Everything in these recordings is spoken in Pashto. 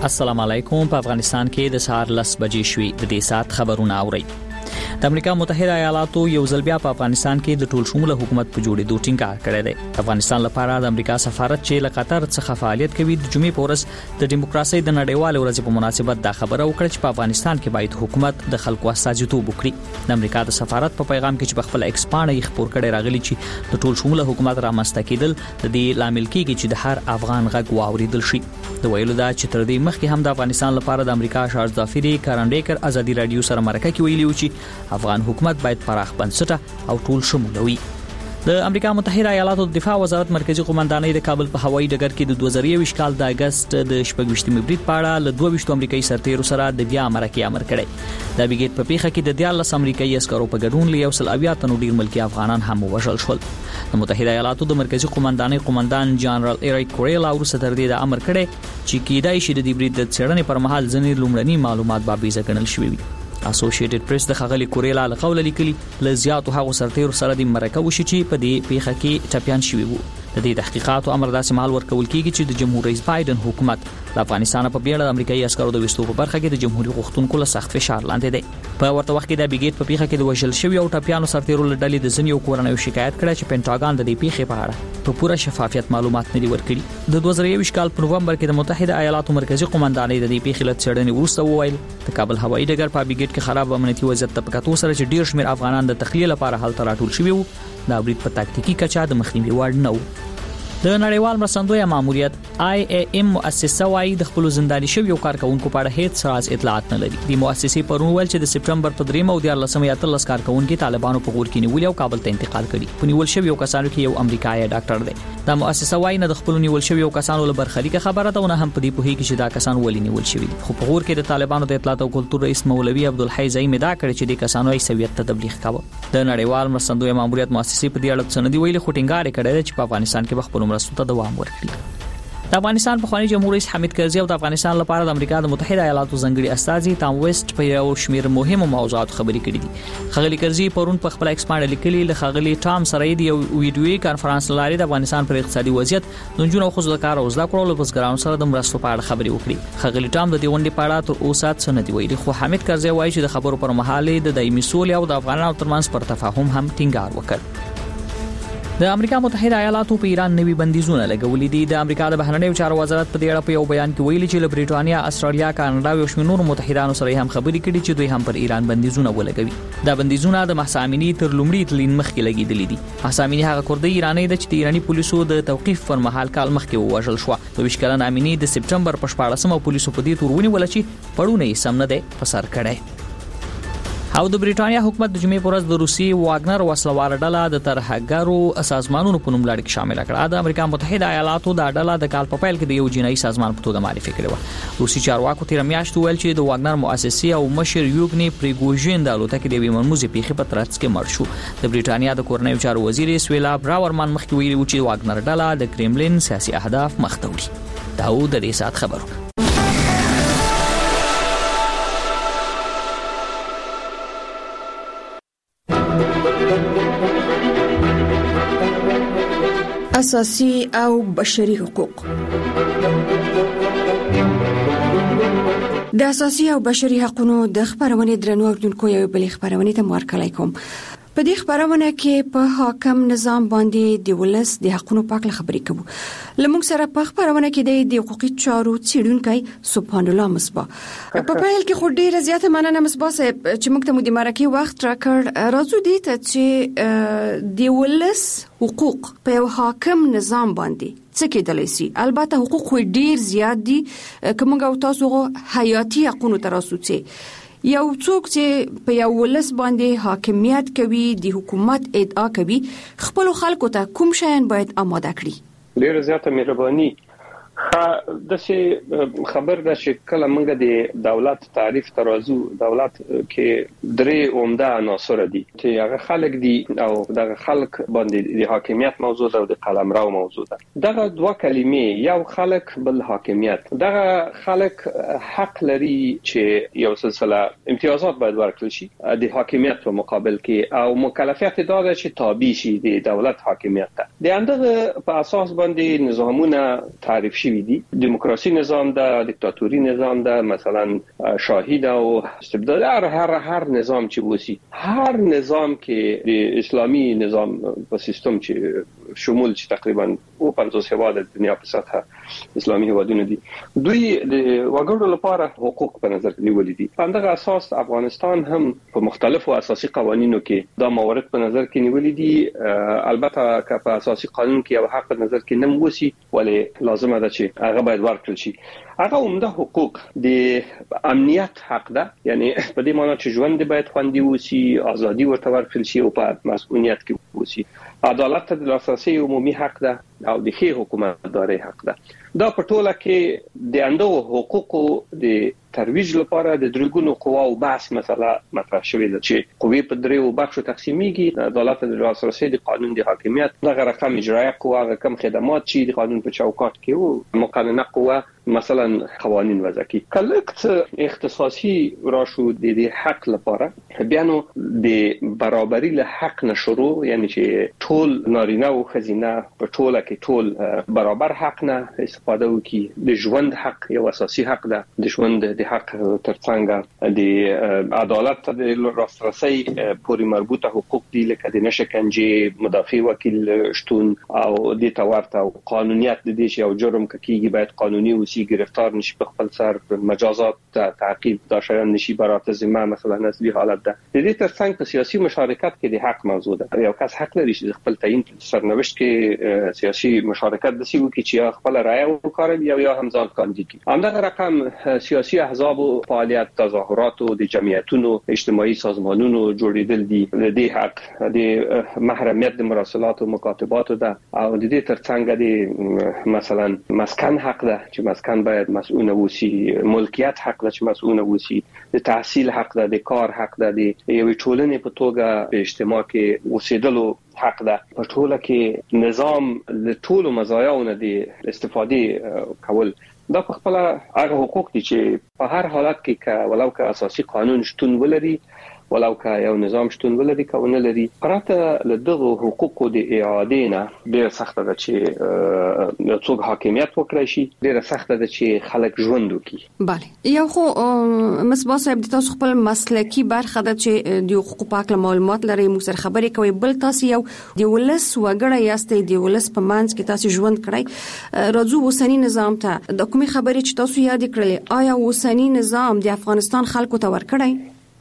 السلام علیکم. په افغانستان کې د سهار 10 بجې شوي. د دې سات خبرونه اورئ. د امریکا متحده ایالاتو یو ځل بیا په افغانستان کې د ټول شموله حکومت په جوړېدو ټینګار کړی دی. افغانستان لپاره د امریکا سفارت چې له قطر څخه فعالیت کوي د جمعې په ورځ د دیموکراسي د نړیوال ورځ په مناسبت دا خبره وکړه چې په افغانستان کې باید حکومت د خلکو استازیتوب وکړي. د امریکا د سفارت په پیغام کې چې په خپل ایکس باندې خبر کړي راغلي چې د ټول شموله حکومت رامنځته کېدل د دې لامل کېږي چې د هر افغان غږ واوریدل شي. د ویلو دا چې تر دې مخکې هم د افغانستان لپاره د امریکا شاه ظافری کارنډیکر ازادي رادیو سره مرکه کې ویلي و چې افغان حکومت باید پراخ بنسټه او ټول شموله وي. د امریکا متحده ایالاتو د دفاع وزارت مرکزی قومندانۍ د کابل په هوایي ډګر کې د 2023 کال د اگست د 28 برید په اړه له 22 امریکایي سرتیرو سره د بیا مرکه امر کړی. د بیګیټ په پیښه کې د 14 امریکایي عسکرو په ګډون له 180 تنو ډیر ملکی افغانان هم وژل شول. د متحده ایالاتو د مرکزی قومندانۍ قومندان جنرال ایریک کوریلا ورسره تر دې د امر کړی چې کېدای شي د دې برید د څېړنې پر مهال ځینې لومړني معلومات به بیزه ګڼل شوي وي. اسوسییټډ پریس د خغلی کوریلا له قوله لیکلي له زیاتو هغو سرتیرو سره د مرکه وشي چې په دې پیښه کې ټپيان شوي وو. د دې تحقیقاتو امر داسې مهال ورکول کیږي چې د جمهور رئیس بایدن حکومت د افغانستان په بیړه د امریکایي عسکرو د وستو په برخه کې د جمهوریت غوښتونکو له سخت فشار لاندې دی. په ورته وخت کې د بیګیټ په پیښه کې د وژل شوی او ټپيانو سرتیرو له ډلې د ځینو کورنیو شکایت کړه چې پینټاګان د دې پیښې په اړه په پوره شفافیت معلومات نه دی ورکړي. د 2023 کال په نوومبر کې د متحده ایالاتو مرکزی قومندانۍ د دې پیښې له څېړنې وروسته وویل د کابل هوایي ډګر په بیګیټ کې خراب امنیتي وضعیت ته په کتو سره چې ډیر شمېر افغانان د تخلیه لپاره هلته راټول شوي وو دا برید په تاکتیکي کچا د مخنیوي وړ نه و. د نړیوال مرستندوی ماموریت IAM مؤسسه وايي د خپل زنداني شویو کارکونکو په اړه هیڅ راز اطلاعات نه لري. د مؤسسې پرون ویل چې د سپټمبر په 3 او 14 یا 13 کارکونکو طالبانو په غور کې نیول او کابل ته انتقال کړي. په نیول شویو کسانو کې یو امریکایي ډاکټر دی. دا مؤسسه وايي نه د خپل نیول شویو کسانو له برخلیک خبره ده نه هم په دې پوهیږي چې دا کسان ولې نیول شوي. خو په غور کې د طالبانو د اطلاعات او کلتور رئیس مولوي عبدالحی زعیم دا کړی چې د کسانو عیسویت ته تبلیغ کاوه. د نړیوال مرستندوی ماموریت مؤسسې په دې اړه څه نه دی ویلي خو ټینګار کړی چې په افغانستان کې خپل مرستو ته دوام ورکړي. د افغانستان پخوانی جمهور رئیس حامد کرزي او د افغانستان لپاره د امریکا د متحده ایالاتو ځنګړي استازي تام ویسټ په یو شمېر مهمو موضوعاتو خبرې کړې دي. خغلی کرزي پرون په خپل ایکس باندې لیکلي له خغلی ټام سره د یو ویډیويي کانفرنس لاري د افغانستان پر اقتصادي وضعیت د جنونو خو د کار او زده کړو له بزګرانو سره د مرستو په اړه خبرې وکړي. خغلی ټام د دې غونډې په اړه تر اوسه څه نه دی ویلي خو حامد کرزي وایي چې د خبرو پر مهال د دایمي سولې او د افغانانو ترمنځ پر تفاهم هم ټینګار وکړ. د امریکا متحده ایالاتو په ایران نوي بندیزونه لګولې دي. د امریکا د بهرنیو چارو وزارت په دې اړه په یو بیان کې ویلي چې له بریټانیا، استرالیا، کاناډا او شمېر نورو متحدانو سره هم خبرې کړي چې دوی هم پر ایران بندیزونه ولګوي. دا بندیزونه د محسا امینی تر لومړي تلین مخکې لګیدلې دي. محسا امینی هغه کورد ایرانی د چې د ایرانی پولیسو د توقيف پر مهال کال مخکې وژل شو. د 20 کلن امینی د سپټمبر په 14مه پولیسو په دې تور ونیول چې پړونه یې سم نه ده په سر کړی. او د بریټانیا حکومت د جمعې پر ورځ د روسي واګنر وسلوال ډله د ترهګرو سازمانونو په نوم لړ کې شامل کړه. د امریکا متحده ایالاتو د ډله د کال په پیل کې د یو جنایي سازمان په توګه معرفي کړی و. روسي چارواکو تیر میاشت ویل چې د واګنر مؤسسي او مشر یوګني پریګوژین د الوتکې د ویمنموزي پیښې په ترڅ کې مړ شو. د بریټانیا د کورنیو چارو وزیر سویلا براورمان مخکې ویلي و چې واګنر ډله د کرملین سیاسي اهداف مخ ته وړي. دا و د دې سات خبرو. اساسي او بشري حقوق. د اساسي او بشري حقوقو د خبرونې درنو اوردونکو یو بل خبرونه ته مارکلای کوم. په دې خبرونه کې په حاکم نظام باندې د ولس د حقوقو په اړه خبرې کوو. لمونږ سره په خبرونه کې د حقوقي چارو څېړونکی سبحان الله مصباح. په پیل کې خو ډیره زیاته مننه مصباح صاحب چې موږ ته مو د مرکه وخت راکړ. راځو دې ته چې د ولس حقوق په یو حاکم نظام باندې څه کېدلی سي. البته حقوق ډیر زیات دي کومه او تاسو حیاتي حقوقو تراسوڅي یو څوک چې په یو ولس باندې حاکمیت کوي د حکومت ادعا کوي خپل خلکو ته کوم شیان باید آماده کړي. ډیر زیاته مهرباني. د څه خبر ده چې کله موږ د دولت تعریف ترازو دولت کې درې عمده عناصر دي چې هغه خلک دي او دغه خلک باندې د حاکمیت موضوع ده او د قلمرو موضوع ده. دغه دوه کلمې یو خلک بل حاکمیت. دغه خلک حق لري چې یو سلسله امتیازات باید ورکړل شي د حاکمیت په مقابل کې او مکلفیت دا ده چې تابع شي د دولت حاکمیت ته. د همدغه په اساس باندې نظامونه تعریف شي شوی دي. دیموکراسي نظام ده، دیکتاتوري نظام ده، مثلا شاهی ده او استبداد، هر نظام چې وسی، هر نظام کې د اسلامي نظام په سیستم چې شمول چې تقریبا 50 هیواد د دنیا په سطح اسلامي هیوادونه دي، دوی د وګړو لپاره حقوق په نظر کې نیولي دي. په همدغه اساس افغانستان هم په مختلفو اساسي قوانینو کې دا موارد په نظر کې نیولي دي. البته که په اساسي قانون کې یو حق په نظر کې نه وسی، ولی لازمه ده چې هغه باید ورکړل شي. هغه عمده حقوق د امنیت حق ده، یعنی په دې معنی چې ژوند باید خوندي وسی، ازادي ورته ورکړل شي او په مسؤلیت کې وسی. عدالت ته د لاسرسي عمومي حق ده او د ښه حکومتداري حق ده. دا په ټوله کې د اندو حقوقو د ترویج لپاره د درګونو قواو بحث مسله مطرح شوې ده چې قوی په دریو بخشو تقسیمیږي: عدالت د لاسرسي، د قانون د حاکمیت، دغه رقم اجرایه قوه، هغه کم خدمات چې د قانون په چوکاټ کې او مقننه قوه مثلا قوانین وضع کی. کله چې اختصاصي راشو د حق لپاره بیا نو د برابرۍ له حق نشرو، یعنی چې ټول نارینه او ښځینه په ټوله کې ټول برابر حق نه استفاده وکړي. د ژوند حق یو اساسي حق ده، د ژوند د حق ترڅنګ د عدالت د لاسرسي پورې مربوطه حقوق دي، لکه د نشکنجه، مدافع وکیل شتون او د تورته قانونیت د دې چې یو جرم کیږي باید قانوني وسی، گرفتار نشي په خپل سر، مجازات تعقیب دا شایان نشي، برات ذمه مثلا اصلي حالت ده. د دې ترڅنګ په سیاسي مشارکت کې د حق موضوع ده. یو کس حق لري چې خپل تعیین سرنوشت کې سیاسي مشارکت د سی وکړي چې خپل رائے وکړي یا هم ځان کاندید کړي. همدغه رقم سیاسي احزاب او فعالیت، تظاهرات او د جمعیتونو، اجتماعي سازمانونو جوړیدل دي. د حق د محرمیت د مراسلات او مکاتبات ده او د دې ترڅنګ د مثلا مسکن حق ده چې مسکن باید مسئول وسی، ملکیت حق ده چې مسئول وسی، د تحصیل حق ده، د کار حق ده، د یوې ټولنې په توګه په اجتماع کې اوسېدلو حق ده. په ټوله کې نظام له ټولو مزایاونو د استفاده کول دا په خپل هغه حقوق دي چې په هر حالت کې ولو که اساسي قانون شتون ولري، ولو که یو نظام شتون ولري که ونه لري، پرته له دغه حقوقو د اعاده نه ډېر سخت ده چې څوک حاکمیت وکړي شي، ډېر سخت ده چې خلک ژوند وکړي. بله، یو خو مصباح صاحب د تاسو خپل مسلکی برخه ده چې د حقوقو په اړه معلومات لري، موږ سره خبرې کوي. بل تاسو یو د ولس وګړی یاستئ، د ولس په منځ کې تاسو ژوند کړئ. راځو اوسنی نظام ته. د کومې خبرې چې تاسو یاد کړلې، آیا اوسنی نظام د افغانستان خلکو ته ورکړی؟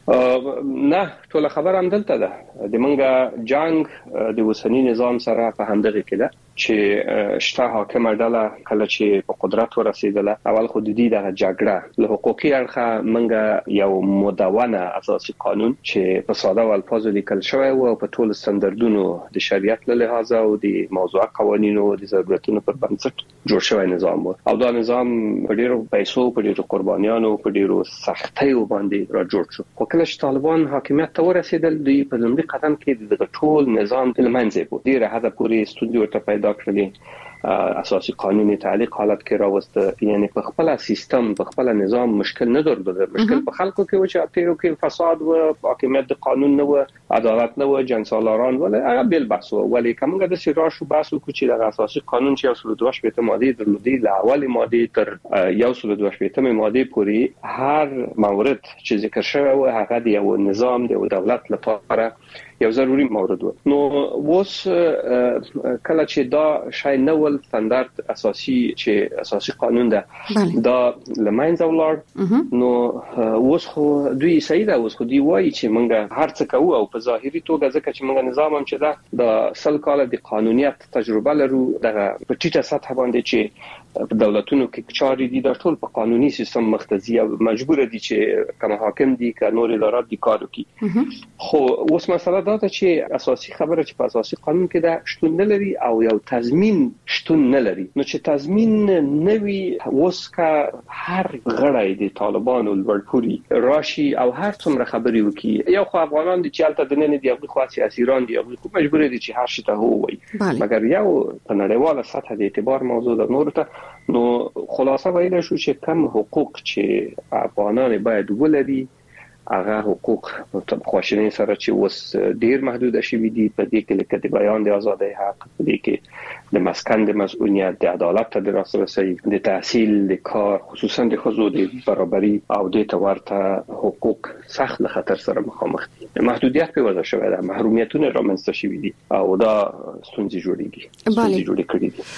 نه، ټول خبر هم دلته ده. د منګه جنگ د وسنی نظام سره په همدغه کې ده چې شته حاکم ډله کله چې په قدرت ورسېدله، اول خو د دې د جګړه له حقوقي اړخه منګه یو مدونه اساسي قانون چې په ساده او الفاظو لیکل شوی او په ټول ستاندردونو د شریعت له لحاظه او د موضوع قوانینو او د ضرورتونو پر بنسټ جوړ شوی نظام و. او دا نظام په ډیرو پیسو، په ډیرو قربانیانو، په ډیرو سختیو باندې را جوړ شو. خو کله چې طالبان حاکمیت ته ورسېدل، دوی په لومړي قدم کې د ټول نظام له منځه بو ډیره حد پورې ستونزې ورته پیدا کړلې. اساسي قانوني تعلیق حالت کې راوسته، یعنی په خپل سیستم، په خپل نظام مشکل نه درلوده. مشکل په خلکو کې و چې تیرو کې فساد و، حاکمیت د قانون نه و، عدالت نه و، جنسالاران ول، هغه بل بحث و. ولی کومه د سیراشو بحث وکړي چې د اساسي قانون چې 122 ماده درلودي، له اول ماده تر 122 ماده پورې هر مورد چې ذکر شوی و هغه د یو نظام، د یو دولت لپاره یو ضروری مورد و. نو اوس کله چې دا شای نو ستاندرد اساسي چې اساسي قانون ده دا لمنځه ولاړ، نو اوس خو دوی سیده اوس خو دی وایي چې مونږ هر څه کوو او په ظاهري توګه ځکه چې مونږ نظام هم چې ده د 100 کال د قانونیت تجربه لرو، دغه په ټیټه سطح باندې چې په دولتونو کې چاري دي د ټول په قانوني سیستم مختزي او مجبور دي چې کوم حاکم دي که نور ادارات دي کار وکړي. خو اوس مسله دا ده چې اساسي خبره چې په اساسي قانون کې ده شتون نه لري او یو تضمین شتون نه لري. نو چې تضمین نوي اوس که هر غړی د طالبانو لوړپوړي راشي او هر څومره خبري وکړي، یو خو افغانان دي چې الته د نن دی، خو سیاسيران دي، خو مجبور دي چې هر شي ته هو وایي، مګر یو په نړیواله سطح د اعتبار موضوع ده. نور ته نو خلاصه ویل شو چې کم حقوق چې افغانان باید ولري، هغه حقوق په خواشینۍ سره چې اوس ډیر محدود شوي دي. په دې کې لکه د بیان د ازادۍ حق، په دې کې د مسکن د مسؤلیت، د عدالت ته د لاسرسي، د تحصیل، د کار، خصوصا د ښځو د برابرۍ او د تورته حقوق سخت له خطر سره مخامخ دي. محدودیت په وجه شوی ده، محرومیتونه رامنځته شوي دي او دا ستونزې جوړې کړي دي.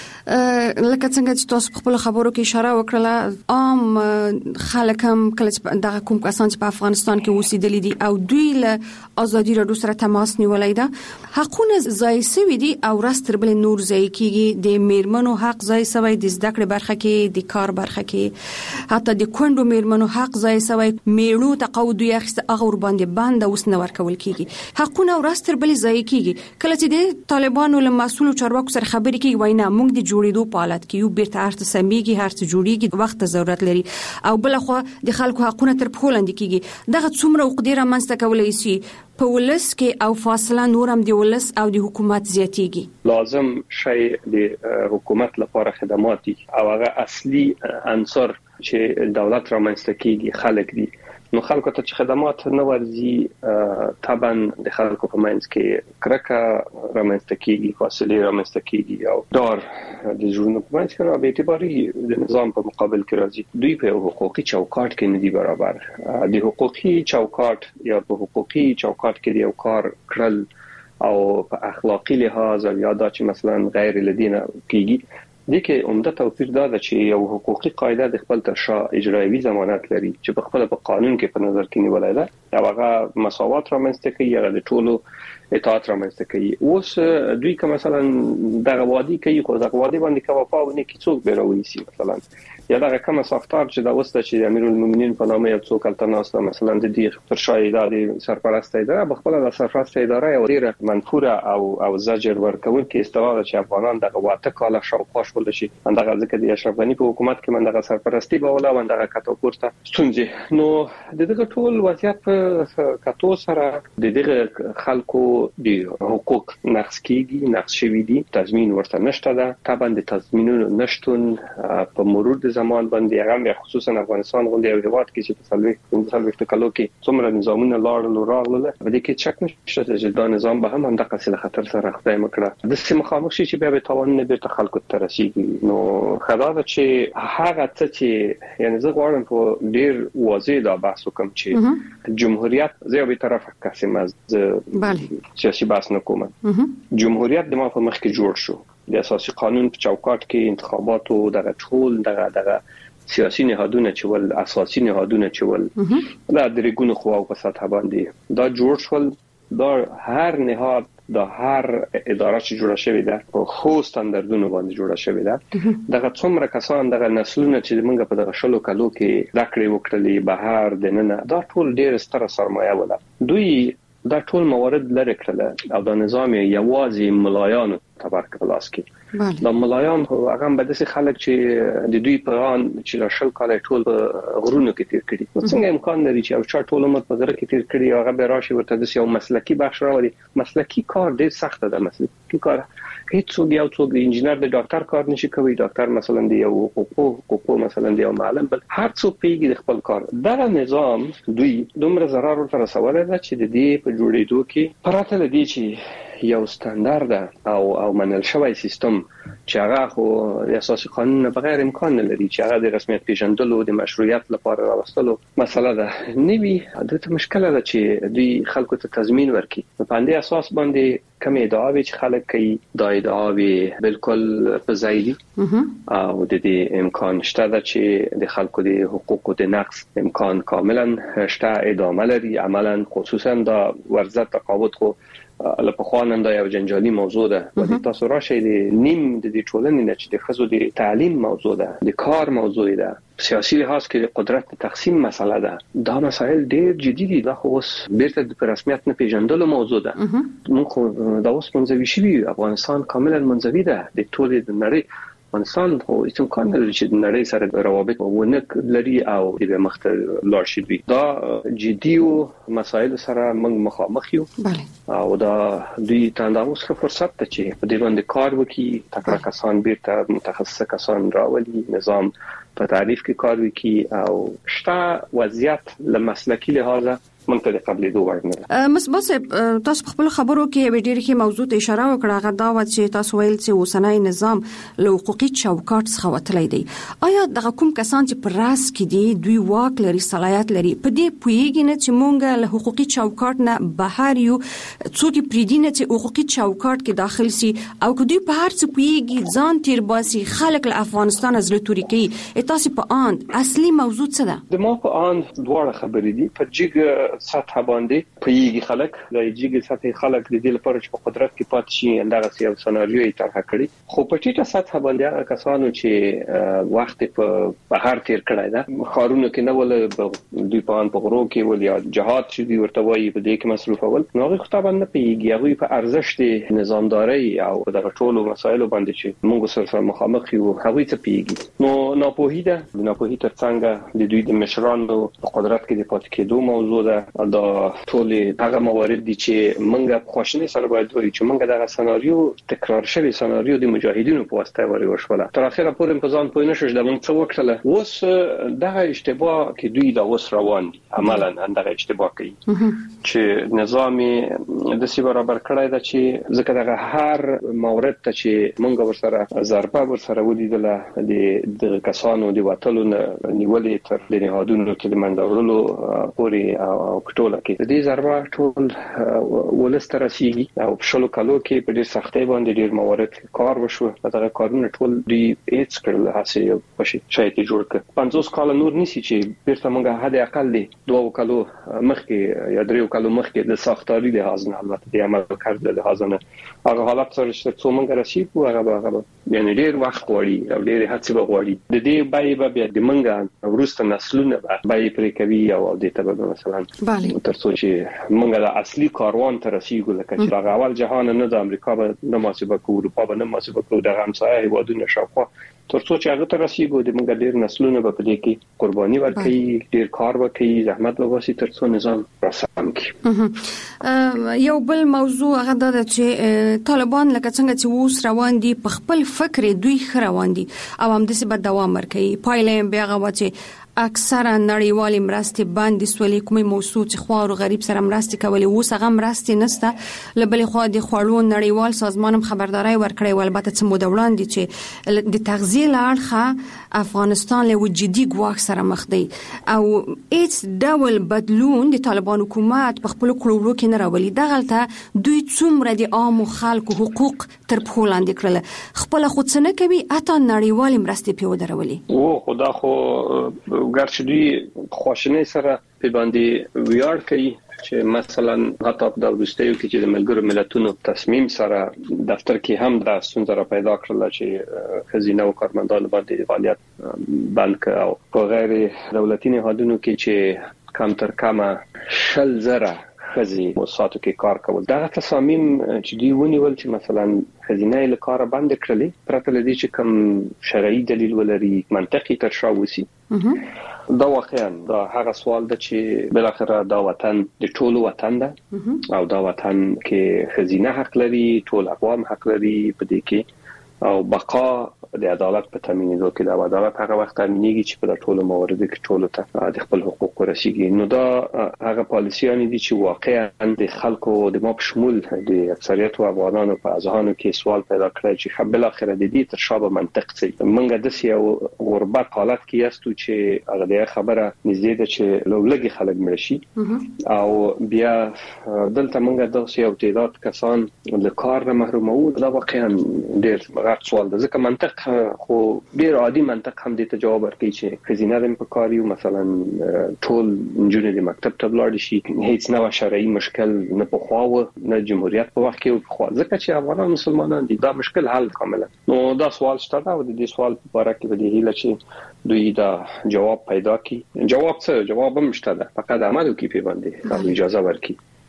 لکه څنګه چې تاسو خپل خبرو کې اشاره وکړه، عام خلک هم کله دغه کوم کسان چې په افغانستان کې اوسېدلي دي او دوی له ازادي راډیو سره تماس نیولای ده، حقونه ځای سوي دي او راستر بل نور ځای کېږي. د میرمنو حق ځای سوی، د زده کړې برخه کې، د کار برخه کې، حتی د کونډو میرمنو حق ځای سوی. میړو تقاعد یې اخیسته، هغه ور باندې بند اوس نه ورکول کېږي. حقونه راستر بل ځای کېږي. کله چې د طالبانو له مسؤل چارواکو سره خبرې کوي، وایي نه موږ د جوړېدو په حالت کې یو، بیرته هرڅه سمېږي، هرڅه جوړېږي، وخت ضرورت لري او بل خو د خلکو حقونه تر پښو لاندې کېږي. دغه څومره وقدره منځته کولای شي په ولس کې او فاصله نورم د ولس او د حکومت زیاتېږي. لازم شی د حکومت لپاره خدمات دي او هغه اصلي عنصر چې دولت رامنځته کیږي خلک دي. نو خلکو ته چې خدمات نه ورځي، طبعا د خلکو په منځ کې کرکه رامنځته کیږي، فاصله رامنځته کیږي او دار د ژوند په منځ کې به اعتباري د نظام په مقابل کې راځي. دوی په حقوقي چوکاټ کې نه دي برابر. د حقوقي چوکاټ یا په حقوقي چوکاټ کې یو کار کړل او په اخلاقی لحاظ یا دا چې مثلا غیر لدینه کیږي، دغه عمده توپیر دا ده چې یو حقوقي قاعده د خپل تر شا اجرایي ضمانت لري چې په خپل په قانون کې په نظر کې نیولای ده او هغه مساوات رامنځته کوي، هغه د ټولو اطاعت رامنځته کوي. اوس دوی که مثلا دغه وادي کوي، خو دغه وادي باندې کوپاو نه کی څوک به راوېسي، مثلا یا دغه کوم ساختار چې دا وسته چې امیرالمؤمنین په نامه یو څوک التناسه مثلا د دې تر شا ادارې سرپرست اداره په خپل د سرپرست اداره یو ډیره منفوره او زجر ورکول کې استفاده چې افغانان دغه واته کاله شاوخوا شول شي. دغه ځکه د اشرف غنی په حکومت کې دغه سرپرستی به ولا دغه کتو پورته ستونزې. نو دغه ټول وضعیت په کتو سره دغه خلکو د حقوق نقض کیږي، نقض شوی دي، تضمین ورته نشته ده. طبعا د تضمینونو نشټون په مرور د زمان باندې هغه خصوصا افغانستان غونډه یو هیواد کې چې په 30 کالو کې څومره نظامونه لاړل په دې کې شک نشته چې دا نظام به هم دغه څه خطر سره خدای مکړه د سیمه خاموش شي چې به توان نه بیرته خلکو ته رسیږي. نو خدای چې هغه څه چې یعنی زه غواړم په ډیر واضح دا بحث وکم چې جمهوریت زه به طرف قسم از سیاسي بحث نه کوم. جمهوریت د ما په مخ کې جوړ شو د اساسي قانون په چوکاټ کې انتخابات او دغه ټول دغه سیاسي نهادونه چې ول اساسي نهادونه چې ول دا د ریګونو خو په سطح باندې دا جوړ شول. دا هر نهاد د هر اداره چې جوړه شوې ده په خو ستاندردونو باندې جوړه شوې ده. دغه څومره کسان دغه نسلونه چې موږ په دغه شلو کالو کې راکړې وکړلې بهر دننه دا ټول ډېر ستره سرمایه ولا دوی دا ټول موارد لري کړل او د نظام یوازې ملایانو تبارک پلاس کې د ملایان هغه به د خلک چې د دوی په ان چې راشل کال ټول غرونو کې تیر کړي. څنګه امکان لري چې او ټول عمر په غره کې تیر کړي هغه به راشي ورته د یو مسلکی بخش راوړي. مسلکی کار ډیر سخت ده. مسلکی کار هیڅ څوک د انجینر د ډاکټر کار نشي کوي. ډاکټر مثلا دی یو حقوق مثلا دی یو معلم بل هر څوک پیږي د خپل کار. دا نظام دوی دومره ضرر ورته رسولای دا چې د دې په جوړېدو کې پراته لدی چې یو ستاندرد او منل شوی سیستم چې هغه خو د اساسي قانون نه بغیر امکان نه لري چې هغه د رسمیت پیژندلو د مشروعیت لپاره راوستلو مسله ده. نوی عادت مشکله ده چې دوی خلکو ته تضمین ورکړي. په باندې اساس باندې کوم ادعاوی چې خلک کوي دا ادعاوی بالکل په ځای دي او د دې امکان شته ده چې د خلکو د حقوقو د نقض امکان کاملا شته ادامه لري. عملا خصوصا دا ورزت تقاعد خو لکه خواننده یو جنجالي موضوع ده. ولی تاسو راشئ د نیم د دې ټولنې نه چې د خزو د تعلیم موضوع ده، د کار موضوع ده، سیاسي لحاظ کې د قدرت تقسیم مسله ده. دا مسائل ډېر جدي دي. دا خو اوس بیرته د رسمیت نه پیژندلو موضوع ده. موږ خو دا اوس منځوي شوی افغانستان کاملا منځوي ده د ټولې د نړۍ. افغانستان خو هیڅ امکان نه لري چې د نړۍ سره روابط ونه لري او د مخته لاړ شي. دوی دا جدي او مسایل سره موږ مخامخ یو او دا دوی ته اوس فرصت ته چې په دې باندې کار وکړي. تکړه کسان بیرته متخصص کسان راولي، نظام په تعریف کې کار وکړي او شته وضعیت له مسلکی لحاظه مونږ ته قبلې دوه ورنه. بس تاسو خپل خبرو کې ډېر کې موضوع ته اشاره وکړه غدا چې تاسو ویل چې اوسنۍ نظام له حقوقي چوکاټ څخه وتلی دی. آیا دغه کوم کسان چې پر راس کې دي دوی واک لري صلاحیت لري په دې پوهیږي نه چې مونږ له حقوقي چوکاټ نه بهر یو څوک پریدینه چې حقوقي چوکاټ کې داخل سي او که دوی په هر څه پوهیږي ځان تیر باسي خلک له افغانستان از لتوري کوي تاسو په آن اصلي موضوع څه ده؟ د ما په آن دواړه خبرې دي. په جګ سطح باندې پوهیږي خلک د جګ سطح خلک د دې لپاره چې په قدرت کې پات شي اندغه یو سناریو یې طرح کړی خو په ټیټه سطح باندې هغه کسانو چې وخت په بهر تیر کړی دا خارونه کې نه ول دوی په ان په غرو کې ول یا جهاد چې دوی ورته وایي په دې کې مصروف ول نو هغه خطاب نه پیږي هغه په ارزښت نظامداري او دغه ټولو مسایلو باندې چې موږ سره مخامخ یو هغه ته پیږي نو ناپوهی ترڅنګ د دوی د مشرانو په قدرت کې د پاتې کېدو موضوع ده دا ټول هغه موارد دي چې موږ خوشنه سره باید وایو چې موږ دغه سناریو تکرار شوی سناریو د مجاهدینو په واسطه وري وشوله تر اخره پورې په ځان پوه نه شو د موږ څه وکړل اوس دغه اشتباه کې دوی دا اوس روان دي عملاً دغه اشتباه کوي چې نظامي د سی برابر کړای دا چې ځکه دغه هر مورد ته چې موږ ورسره ضربه ورسره ولیدله د کسانو د وټلو نیولې تر د نهادونو کې د منډورلو پوري او پټوله کې د دې ضربه ټول ولستر رسیدي او په شلو کالو کې په ډېر سختۍ باندې ډېر موارد کار وشو دغه کارونه ټول دی هیڅ کړل هڅه یو پښې شایته جوړ کړ 50 کال نور نسی چې بیرته موږ هدا اقل دی 2 کالو مخکې یا 3 کالو مخکې د ساختاري له حاضر البته د عمل کړل له حاضر هغه حالت سره چې څومره رسیدو هغه یعنی ډېر وخت غواړي او ډېر هڅه غواړي د دې بای بیا د منګه ورسته نسلونه بای پرې کوي او د تبه مثلا ترڅو چې منګه د اصلي کاروان ته رسیدو لکه چې هغه اول جهان نه د امریکا به نه محاسبه کوي اروپا به نه محاسبه کوي د همسایه هیوادونو شاوخوا ترڅو چې هغه ته رسیدو د منګه ډېر نسلونه به په دې کې قرباني ورکړي ډېر کار وکړي زحمت وباسي ترڅو نظام راسم کړي یو بل موضوع هغه د چې طالبان لکه څنګه چې اوس روان دي په خپل فکر دوی روان دي او هم د څه به دوام ورکړي پایله بیا غوا چې اکثره نړیوالي مرستې باندې سولې کومې موضوع چې خوار او غریب سره مرستې کولې اوس هغه مرستې نشته لبل خو د خوړو نړیوال سازمان هم خبرداري ورکړې ول البته چې مو دوران دي چې د تغذیه لارخه افغانستان له جدي ګواښ سره مخ دی او هیڅ ډول بدلون د طالبان حکومت په خپل کړورو کې نه راولي دغلته دوی څومره د عام خلکو حقوق تر پښو لاندې کړل خپل خود څه نه کوي اته نړیوالي مرستې پیو درولي او خدا خو ګرځي دوی خوشنه سره په باندې ویار کوي چې مثلا حتی د ورستیو کې چې د ملګرو ملتونو تصمیم سره دفتر کې هم د ستونزې پیدا کړل چې خزینه او کارمندان باندې فعالیت بند کړ او په غیر دولتي نهادونو کې چې کم تر کمه 100,000 خزي موسساتو کې کار کول دا تصامیم چې دی ونیول چې مثلا خزینه له کار بند کړلې پرته لدی چې کوم شرعي دلیل ولري منطقي ترشا وسی دا واقعا دا هغه سوال ده چې بل اخر دا وطن د ټولو وطن ده او دا وطن کې خزینه حق لري ټول اقوام حق لري په دې کې او بقا د عدالت په تامینېدو کې د عدالت هغه وخت تامینېږي چې په ټولو مواردو کې ټولو ته د خپل حقوق ورسیږي نو دا هغه پالیسیانی دي چې واقعا د خلکو د مو په شمول د اکثریت افغانانو په اذهانو کې سوال پیدا کړی چې بل اخر د دې تر شابه منطق څه منګه د سیاو غربت حالت کې یاستو چې هغه د خبره نږدې ده چې لوګي خلک مړشي او بیا دلته منګه د سیاو تعداد کسان له کار نه محروم وو دا واقعا ډېر غټ سوال ده ځکه منطق خو ډیر عادي منطق هم دې ته جواب ورکړي چې خزینه د په کاریو مثلا ټول انجونې د مکتب ته لاړ شي هیڅ نوع شرعي مشکل نه په خواو نه جمهوریت په وخت کې په خوا ځکه چې افغانان مسلمانان دي دا مشکل حل کاملا نو دا سوال شته او د دې سوال په اړه کې د هیله چې دوی دا جواب پیدا کړي جواب هم شته ده فقط عمل کوي په باندې اجازه ورکړي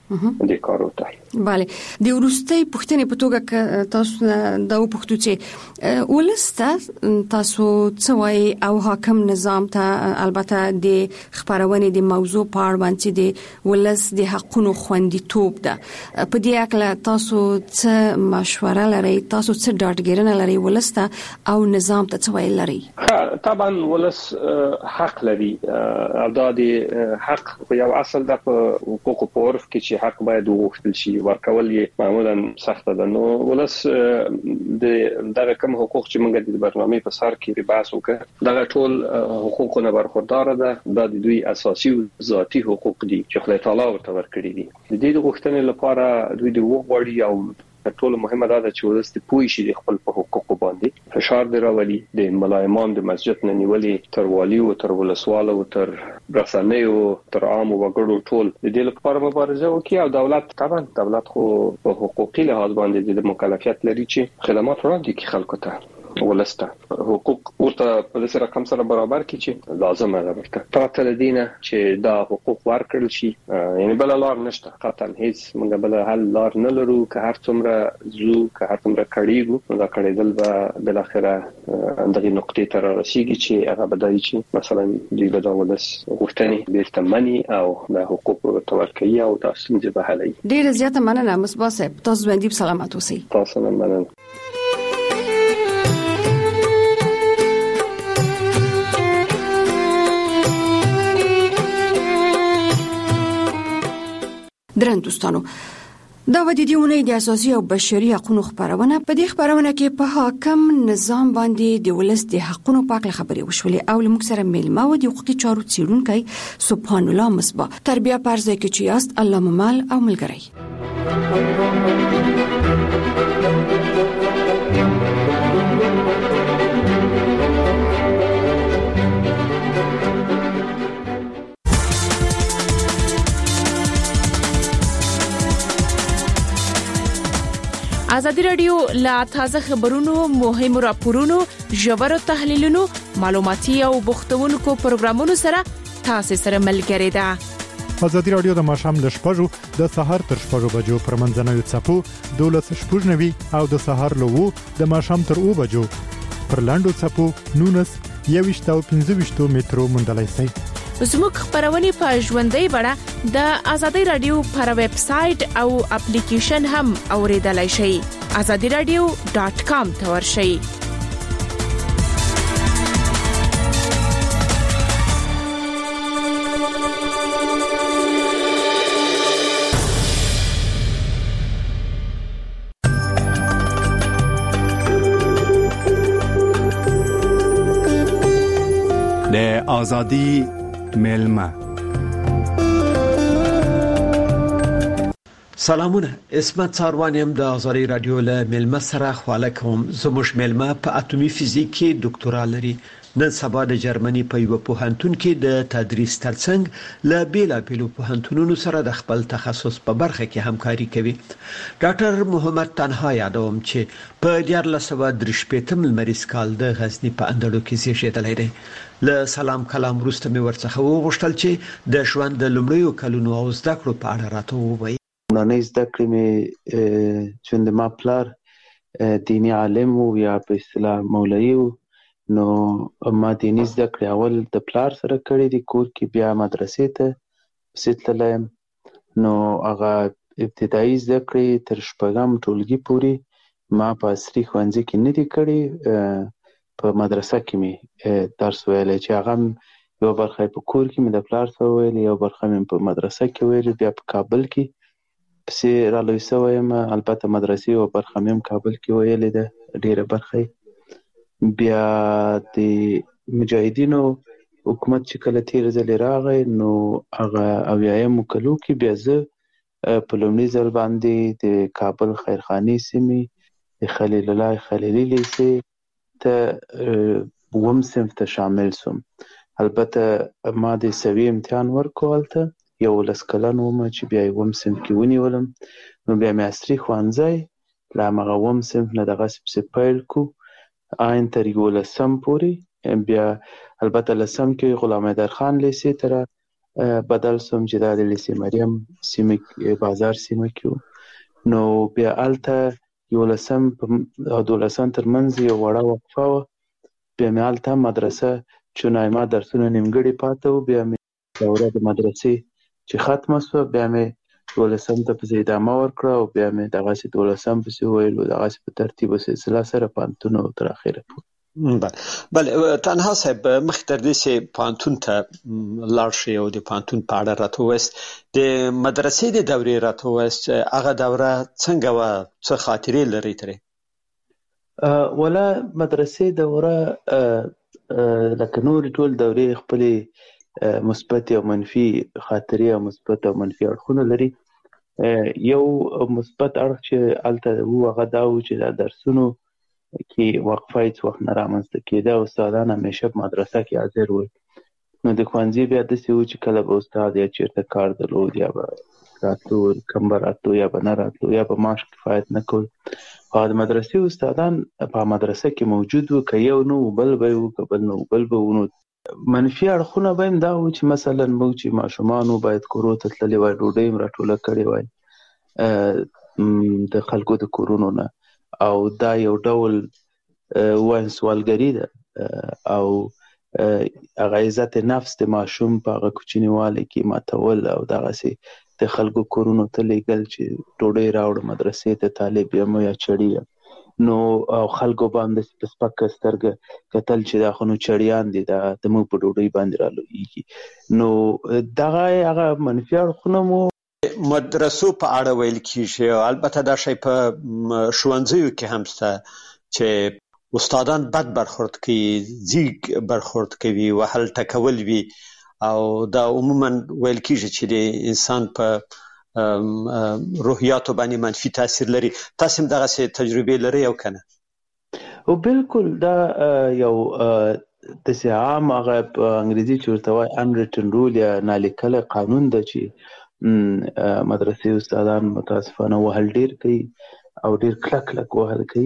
د کار وته. bale د ورستۍ پښتنې په توګه تاسو دا وپښتو چې ولسته تاسو څوای او حاکم نظام ته البته د خبرونه د موضوع په اړه باندې د ولس د حقونو خوندیتوب ده په دې اړه تاسو څه مشوره لرئ تاسو څه ډاډګیرنه لرئ ولسته او نظام ته څوای لرئ؟ طبعا ولس حق لري او دا د حق یو اصل د حقوق په عرف کې چې حق باید وغوښتل شي ورکول یې معمولا سخت ده. نو ولس د دغه کوم حقوق چې موږ د برنامه په سر کې بحث وکړ دغه ټول حقوقونه برخوردار ده د دوی اساسي او ذاتی حقوق دي چې خدای تعالی ورته ورکړي دي. د دې غوښتنې لپاره دوی د وغوړي او ټول مهمه ده چې ولس د پوي شي د خپل په حقوقو باندې فشار دی راولي د ملایمان د مسجد نه نیولې تر والی او تر ولسوال او تر رسنۍ او تر عام وګړو ټول د دې لپاره مبارزه وکړي او دولت طبعا دولت خو په حقوقي لحاظ باندې د مکلفیت لري چې خدمات وړاندې کړي خلکو ته ولسته حقوق ورته په دې رقم سره برابر کړي چې لازمه ده ورته پاتې لدينه چې دا حقوق ورکړل شي یعنی بل لار نشته قطعا هیڅ موږ بل حل لار نه لرو که هر څومره زو که هر څومره کړيګو دا کړیدل به بل اخره دغه نقطې ته رسیږي چې هغه بدایي چې مثلا د ولس غوښتنې بیرته مني او د حقوق تورکي او تاسو به حلي. ډیر زیاته مننه مصباح صاحب تاسو باندې سلامات اوسئ. تاسو مننه. درن دوستانو دا و د دیونه د اساسي او بشري حقوقو خبرونه په دې خبرونه کې په حاکم نظام باندې د ولس د حقوقو په اړه خبرې وشولې او لمک سره میلمه و د حقوقي چارو څیړونکي سبحان الله مصباح تربیه پرځای کې چې یاست الله ممال او ملګری. ازادي رادیو لا تازه خبرونو مهم راپورونو ژور تحلیلونو معلوماتي او بوختونکو پروګرامونو سره تاسو سره ملګری ده. ازادي رادیو د ماشام ل شپږو د سحر تر شپږو بجو پر منځنوي چپو 12:90 او د سحر له 2 د ماشام تر 2 بجو پر لاندو چپو 19:25 مترو مندلای سي. زموږ خبرونه په ژوندۍ بڼه د ازادي رادیو پر ویب سټ او اپلیکیشن هم اوریدلای شئ. azadiradio.com ته ورشئ. د ازادي میلمه سلامونه اسمت څاروانیم د ازادي رادیو له میلمه سره خواله کوم. زموږ میلمه په اتومي فزیک کې ډاکټورا لري. نن سبا د جرمني په یو پوهنتون کې د تدریس ترڅنګ له بیلابیلو پوهنتونونو سره د خپل تخصص په برخه کې همکاري کوي. ډاکټر محمد تنها یادوم چې په 1983 مریض کال د غزنی په اندړو کې زیږیدلی دی. له سلام کلام وروسته مې ورڅخه وغوښتل چې د ژوند د لومړیو کلونو او زده کړو په اړه راته ووایي. نانې زده کړې مې چې د ما پلار دینی عالم او یا په اصطلاح مولوی نو ما دینی زده کړې اول د پلار سره کړې دي کور کې بیا مدرسې ته وسیتلم نو هغه ابتدایي زده کړې تر شپږم ټولګي پورې ما په عصري ښوونځي کې نه دي کړې په مدرسه کې مې درس ویلی چې هغه یو برخه په کور کې مې د پلار سره ویلې یو برخه مې په مدرسه کې ویلې بیا په کابل کې پسې رالوی سوی یم البته مدرسې یو برخه مې هم کابل کې ویلې ده ډېره برخه بیا د مجاهدینو حکومت چې کله تیر ځلې راغی نو هغه اویایمو کلو کې بیا زه په لومړي ځل باندې د کابل خیرخانې سیمې د خلیل الله خلیلي لیسې ته وم صنف ته شامل سوم. البته ما د سوي امتحان ورکو هلته 11 کلن وم چې بیا یې وم صنف کې ونیولم نو بیا مې عصري ښوونځی له همغه وم صنف نه دغسې پسې پیل کړو آین تر 11 پورې بیا البته لسم کې غلام حیدرخان لیسې ته بدل سوم چې دا د لیسې مریم سیمه بازار سیمه کې نو بیا الته 11 او 12 ترمنځ یو وړه وقفه وه. بیا مې هلته مدرسه چونایما درسونه نیمګړي پاته وو. بیا مې دوره د مدرسې چې ختمه سوه بیا مې 12 ته پسې ادامه ورکړه او بیا مې دغسې 12 پسې وویل دغسې په ترتیب و سلسله سره پوهنتون او تر اخره پورې. بله تنها صاحب مخکې تر دې چې پوهنتون ته لاړ شئ او د پوهنتون په اړه راته ووایاست د مدرسې د دورې راته ووایاست چې هغه دوره څنګه وه، څه خاطرې لرئ ترې؟ ولا مدرسې دوره لکه نورې ټول دورې خپلې مثبت او منفي خاطرې او مثبت او منفي اړخونه لري. یو مثبت اړخ چې هلته وو هغه دا وو چې دا درسونو کې وقفه هیڅ وخت نه رامنځته کېده. استادان همیشه په مدرسه کې حاضر ول. نو د ښوونځي بیا داسې وو چې کله به استاد یا چېرته کار درلود یا به راتلو کم به راتلو یا به نه راتلو یا به معاش کفایت نه کول. او د مدرسې استادان په مدرسه کې موجود وو، که یو نه وو بل به وو، که بل نه وو بل به وو. نو منفي اړخونه به هم دا وو چې مثلا موږ چې ماشومان وو باید کورو ته تللي وای، ډوډۍ هم راټوله کړې وای د خلکو د کورونو نه، او دا یو ډول وایم سوالګري ده او هغه عزت نفس د ماشوم په هغه کوچنیوالي کې ماتول او دغسې د خلکو کورونو ته لیږل چې ډوډۍ راوړه مدرسې ته طالب یم یا چړي یم. نو او خلکو به هم داسې په سپکه سترګه کتل چې دا خو نو چړیان دي، دا زموږ په ډوډۍ باندې رالویږي. نو دغه هغه منفي اړخونه مو مدرسو په اړه ویل کېږي او البته دا شی په ښوونځیو کې هم شته چې استادان بد برخورد کوي، ځیږ برخورد کوي، وهل ټکول وي او دا عموما ویل کېږي چې د انسان په روحیاتو باندې منفي تاثیر لري. تاسو هم دغسې تجربې لرئ او که نه؟ او بالکل دا یو داسې عام هغه په انګریزي چې ورته وایي unwritten rule یا نالیکلی قانون ده چې مدرسې استادان متاسفانه وهل ډیر کوي او ډیر کلک کلک وهل کوي.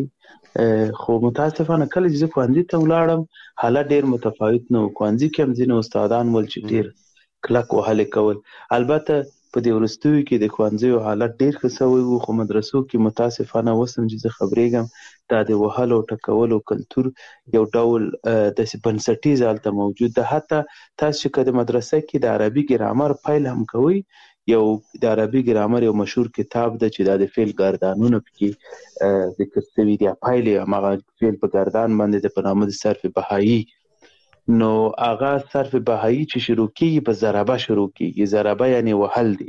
خو متاسفانه کله چې زه ښوونځي ته ولاړم حالت ډیر متفاوت نه و. ښوونځي کې هم ځینې استادان ول چې ډیر کلک وهلې کول. البته په دې وروستیو کې د ښوونځیو حالت ډیر ښه سوی و، خو مدرسو کې متاسفانه اوس هم چې زه خبرېږم دا د وهلو ټکولو کلتور یو ډول داسې بنسټیز هلته موجود ده. حتی تاسو چې که د مدرسه کې د عربي ګرامر پیل هم کوئ، یو د عربي ګرامر یو مشهور کتاب ده چې دا د فعل ګردانونه پکې ذکر شوي دي. پیل یې هماغه فعل په ګردان باندې ده په نامه د صرف بهایي. نو هغه صرف بهایي چې شروع کېږي په ضربه شروع کېږي. ضربه یعنې وهل دی،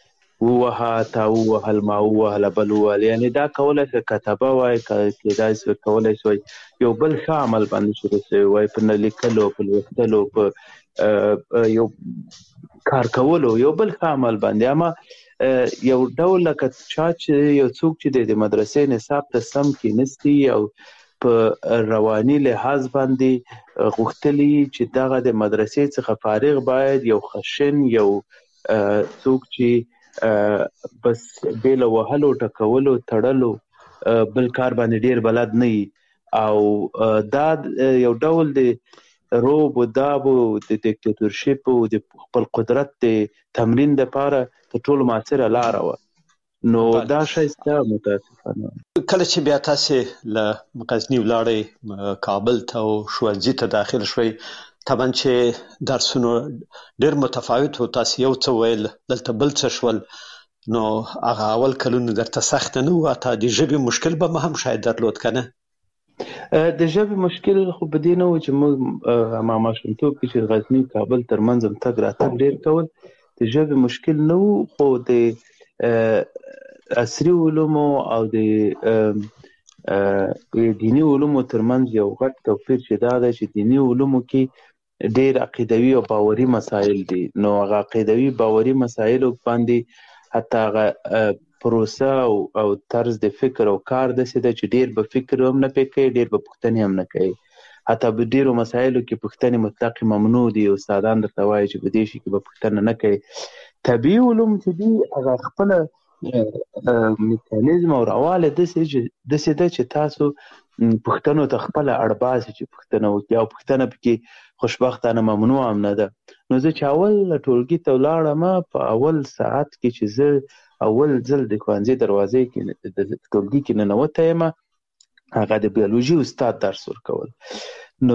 ووهه تا ووهل ما ووهله بل ووهل، یعنې دا کولی شي کتبه وای، کېدای شي کولی شي یو بل ښه عمل باندې شروع شوی وای، په نه لیکلو، په لوستلو، په یو کار کولو، یو بل ښه عمل باندې. اما یو ډول لکه چا چې یو څوک چې د مدرسې نصاب ته سم کېنستی او په رواني لحاظ باندې غوښتلي چې دغه د مدرسې څخه فارغ باید یو خشن یو څوک چې بس بې له وهلو ټکولو تړلو بل کار باندې ډیر بلد نه وي، او دا یو ډول د روب و داب و د دیکتاتورشپ و د خپل قدرت د تمرین دپاره تر ټولو مؤثره لاره وه. نو دا شی سته متاسفانه. کله چې بیا تاسې له غزني ولاړئ کابل ته او ښوونځي ته داخل شوئ، طبعا چې درسونه ډېر متفاوت و، تاسې یو څه ویل دلته بل څه شول، نو هغه اول کلونه درته سخته نه وه؟ حتی د ژبې مشکل به هم شاید درلود که نه؟ د ژبې مشکل خو په دې نه و چې موږ ما ماشومتوب کې چې غزني کابل ترمنځ هم تګ راتګ ډېر کول، د ژبې مشکل نه و. خو د عصري علومو او د دیني علومو ترمنځ یو غټ توپیر چې دا ده چې دیني علومو کې ډېر عقیدوي او باوري مسایل دي. نو هغه عقیدوي باوري مسایلو باندې حتی هغه پروسه او طرز د فکر او کار داسې ده چې ډېر به فکر هم نه پې کوي، ډېر به پوښتنې هم نه کوي. حتی په ډېرو مسایلو کې پوښتنې مطلق ممنوع دي. استادان درته وایي چې په دې شي کې به پوښتنه نه کوي. طبیعي علوم چې دي هغه خپله میکانیزم او رواله داسې ده چې تاسو پوښتنو ته خپله اړ باسي چې پوښتنه وکړي او پوښتنه پکې خوشبختانه ممنوع هم نه ده. نو زه چې اول ټولګي ته ولاړم په اول ساعت کې چې زه اول ځل د ښوونځي دروازې کې د ټولګي کې ننوتی یم، هغه د بیولوژي استاد درس ورکول. نو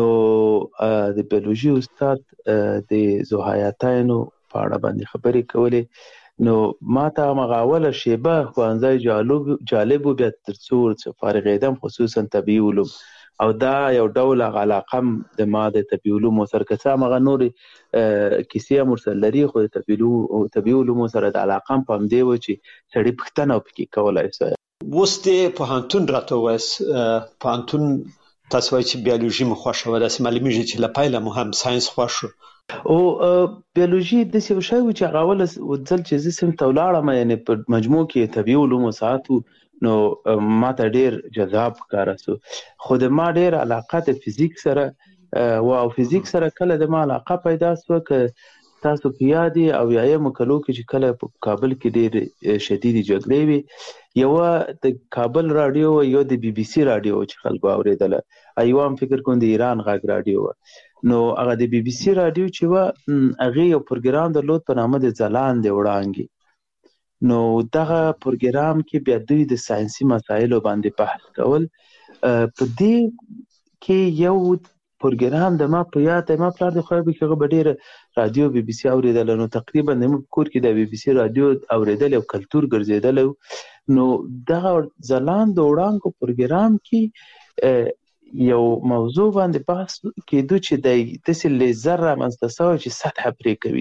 د بیولوژي استاد د ذوحیاتینو په اړه باندې خبرې کولې. نو ما ته همغه اوله شیبه ښوونځی جالب و، بیا تر څو فارغېدم خصوصا طبیعي علوم، او دا یو ډول علاقه د ما د طبیعي علومو سره، که څه همغه نورې کیسې هم ورسره لري، خو د طبیعي علومو سره د علاقه هم په همدې و چې سړي پوښتنه پکې کولی سو. اوس د پوهنتون راته ووایاست، پوهنتون تاسو وایئ چې بیولوژي مو خوښه وه، داسې معلومیږي چې له پیله مو هم ساینس خوښ و. او بیولوژي داسې یو شی و چې هغه اوله ځل چې زه صنف ته ولاړم، یعنې په مجموع کې طبیعي علومو ساعت و، نو ما ته ډېر جذاب ښکاره سو. خو د ما ډېر علاقه د فزیک سره و، او فزیک سره کله د ما علاقه پیدا سوه، که تاسو په یاد یې اویایمو کلو کې چې کله په کابل کې ډېرې شدیدې جګړې وې، یوه د کابل راډیو و، یو د بي بي سي راډیو چې خلکو اورېدله، یوه هم فکر کوم د ایران غږ راډیو وه. نو هغه د بي بي سي راډیو چې وه، هغې یو پروګرام درلود په نامه د ځلاندې وړانګې. نو دغه پروګرام کې بیا دوی د ساینسي مسایلو باندې بحث کول. په دې کې یو پروګرام د ما په یاد دی، ما پلار د خدای بخښي هغه به ډېره راډیو بي بي سي اورېدله، نو تقریبا زموږ په کور کې د بي بي سي راډیو اورېدل یو کلتور ګرځېدلی و. نو دغه ځلاند وړانګو پروګرام کې یو موضوع باندې بحث کېدو چې دی داسې لیزر رامنځته سوی چې سطحه پرې کوي.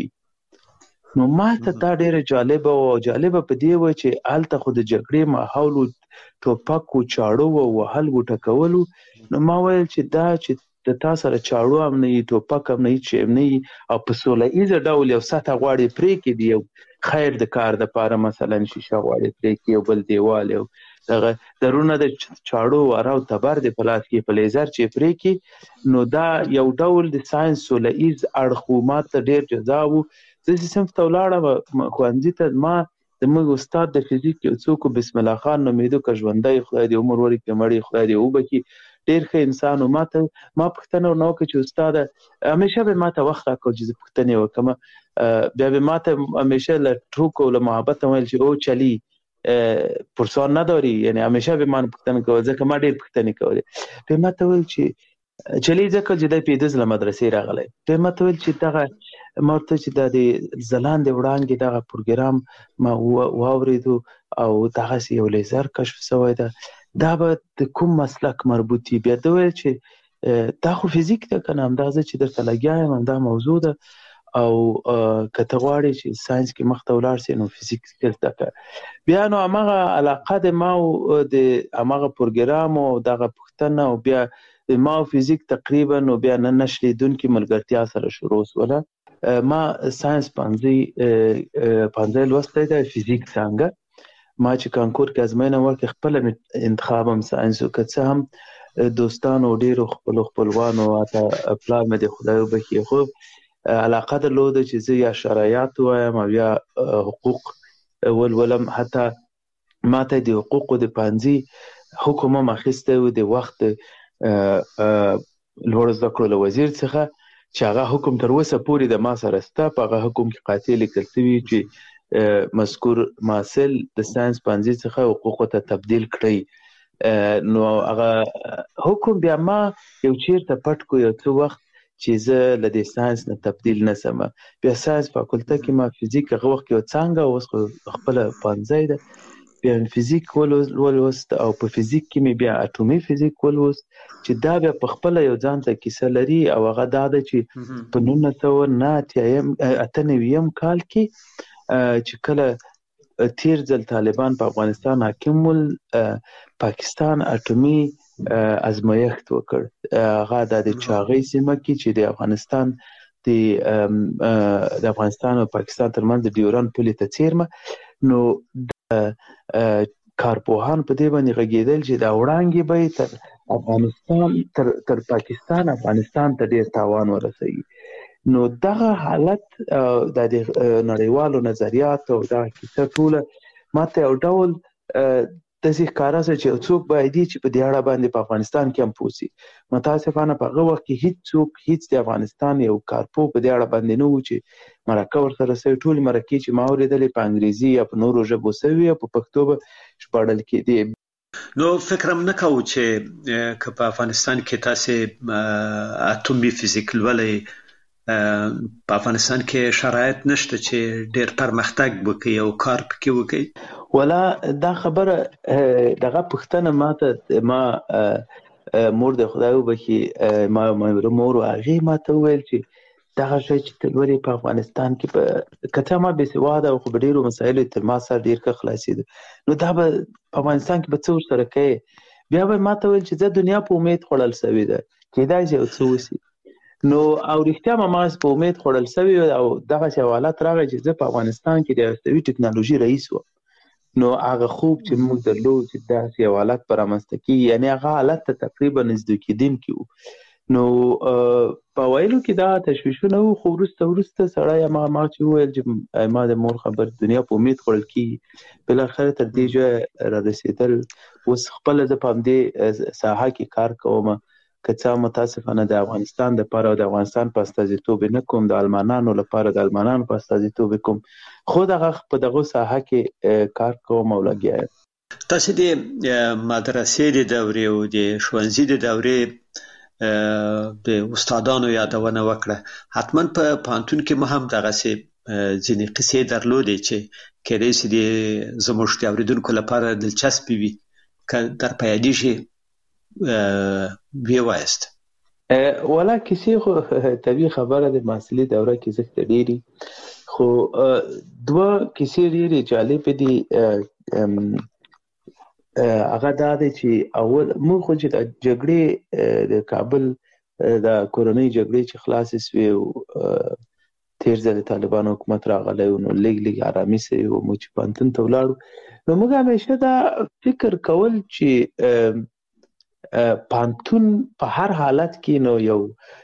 نو ما ته دا ډېره جالبه وه، او جالبه په دې وه چې هلته خو د جګړې ماحول و، ټوپک و، چاړه وه، وهل و، ټکول و. نو ما ویل چې دا چې د تا سره چاړو هم نه وي، ټوپک هم نه وي، چې هم نه وي، او په سوله ایزه ډول یو سطحه غواړې پرې کړي، یو خیر د کار دپاره، مثلا شیشه غواړې پرې کړي، یو بل دیوال، یو دغه درونه د چاړو واره او تبر د په لاس کې په لیزر چې پرې کړي. نو دا یو ډول د ساینس سوله ایز اړخ و، ما ته ډېر جذاب و. زه چې صنف ته ولاړم ښوونځي ته، ما زموږ استاد د فزیک یو څوک بسم الله خان نومېده، که ژوندی خدای دې عمر ورکړي، مړی خدای دې وبخي، ډېر ښه انسان و. ما پوښتنه ورنه وکړه چې استاده، همیشه به ما ته وخت راکړ چې زه پوښتنې وکړم، بیا به ما ته همیشه له ټوکو له محبت ویل چې او چلی پرسان نداری، یعنی همیشه به من پوښتنه کول، ځکه ما ډېر پوښتنې کولې. به ما ته ویل چې چلی ځکه چې دی پنځه ځله مدرسې راغلی. به ما ته ویل چې دغه ما ورته چې دا د ځلاندې وړانګې دغه پروګرام ما واورېدو، او دغسې یو لیزر کشف سوی ده، دا به د کوم مسلک مربوط وي؟ بیا ده ویل چې دا خو فزیک ده که نه، همدغه چې درته لګیا یم، همدا موضوع ده، او که ته غواړې چې ساینس کې مخته ولاړ سې، نو فزیک زده کړه. بیا نو همغه علاقه د ما او د همغه پروګرام او دغه پوښتنه، او بیا د ما او فزیک تقریبا، نو بیا نه شلېدونکې ملګرتیا سره شروع سوله. ما ساینس پنځه لوستی دی، فزیک څانګه. ما چې کانکور کې ازموینه ورکړې، خپله انتخاب هم ساینس و، که څه هم دوستانو ډېرو خپلوانو، حتی پلار مې د خدای وبخښي، خو علاقه درلوده چې زه یا شرایط وایم او یا حقوق ولولم. حتی ما ته د حقوقو د پوهنځي حکم هم اخیستی و د وخت لوړو زده کړو له وزیر څخه، چې هغه حکم تر اوسه پورې د ما سره شته. په هغه حکم کې قاطع لیکل شوي چې مذکور محصل د ساینس پوهنځي څخه حقوقو ته تبدیل کړئ. نو هغه حکم بیا ما یو چیرته پټ کو، یو څه وخت چې زه له دې ساینس نه تبدیل نسم. بیا ساینس فاکولته کې ما فزیک هغه وخت یو څانګه، اوس خو خپله پوهنځی ده، بیا فزیک ولوست، او په فزیک کې مې بیا اټومي فزیک ولوست، چې دا بیا په خپله یو ځان ته کیسه لري. او هغه دا ده چې په 1998 کال کې چې کله تیر ځل طالبان په افغانستان حاکم ول، پاکستان اټومي ازمایښت وکړ. هغه د چاغۍ سیمه کې چې د افغانستان د افغانستان او پاکستان ترمنځ د ډیورند پولې ته څیرمه. نو کارپوهان په دې باندې غږېدل چې دا وړانګې به تر افغانستان تر پاکستان افغانستان ته ډېر تاوان ورسوي. نو دغه حالت د نړیوالو نظریاتو او دغه کیسه ټوله ما ته یو ډول د ځکه کارا چې څوک باید چې په دې اړه باندې په افغانستان کې هم پوسی متاسفانه په هغه وخت کې هیڅ د افغانستان یو کارپو په دې اړه باندې نه و چې مرکه ورسره سوي ټول مرکې چې ما اورېدلې په انګریزي یا په نورو ژبو سوي او په پښتو به ژباړل کېدې. نو فکرم نه کوو چې که په افغانستان کې تاسو اتومي فزیک لولئ په افغانستان کې شرایط نشته چې ډېر پرمختګ وکړي او کار پکې وکړي. ولا دا خبره دغه پښتنه ما مور د خدای وبخي ما مور هغه ما ته ویل چې دغه شی چې تلوري په افغانستان کې په کته ما به سواده او په ډیرو مسایلو تر ما سره ډیر ښه خلاصید. نو دا به په افغانستان کې به څو سره کوي بیا به ما ته ویل چې زه دنیا په امید خړل سوي ده کېدای شي او څه وسی. نو او رښتیا ما په امید خړل سوي او دغه حوالات راغی چې زه په افغانستان کې د استوي ټکنالوژي رئیس وم. نو هغه خوب چې موږ درلود چې داسې حوالات پر امنستکی یعنی هغه حالت ته تقریبا نږدې کېدیم کیو. نو په وایلو کې دا تشویشونه وو خو وروسته سړی ما چې وویل چې ما د مور خبر دنیا په امید خوړل کېږي بل اخر تر دې ځایه را رسېدل. اوس خپله زه په همدې ساحه کې کار کوم که څه متاسفانه د افغانستان دپاره او د افغانستان په استازیتوب نه کوم د المانانو لپاره د المانانو په استازیتوب کوم خو دغه په دغه ساحه کې کار کوم او لګیا یم. تاسو د مدرسې د دورې او د ښوونځي د دورې د استادانو یادونه وکړه. حتما په پانتون کې مو هم دغسې ځینې قصې درلودې چې کېدای شي د زموږ د اورېدونکو لپاره دلچسپې وي که در په یادېږي وی وایست. ولا کسی خو طبیعي خبره د محصلي دوره کې زښت ډیری خو دوه کسی ډیری جالب دي. هغه دا دی چې اول موږ خو چې د جګړې د کابل د کورنۍ جګړې چې خلاصې سوې او تیر ځل طالبان حکومت راغلی نو لږ آرامي سوي او موږ چې پوهنتون ته ولاړو نو موږ همیشه دا فکر کول چې پوهنتون په هر حالت کې نو یو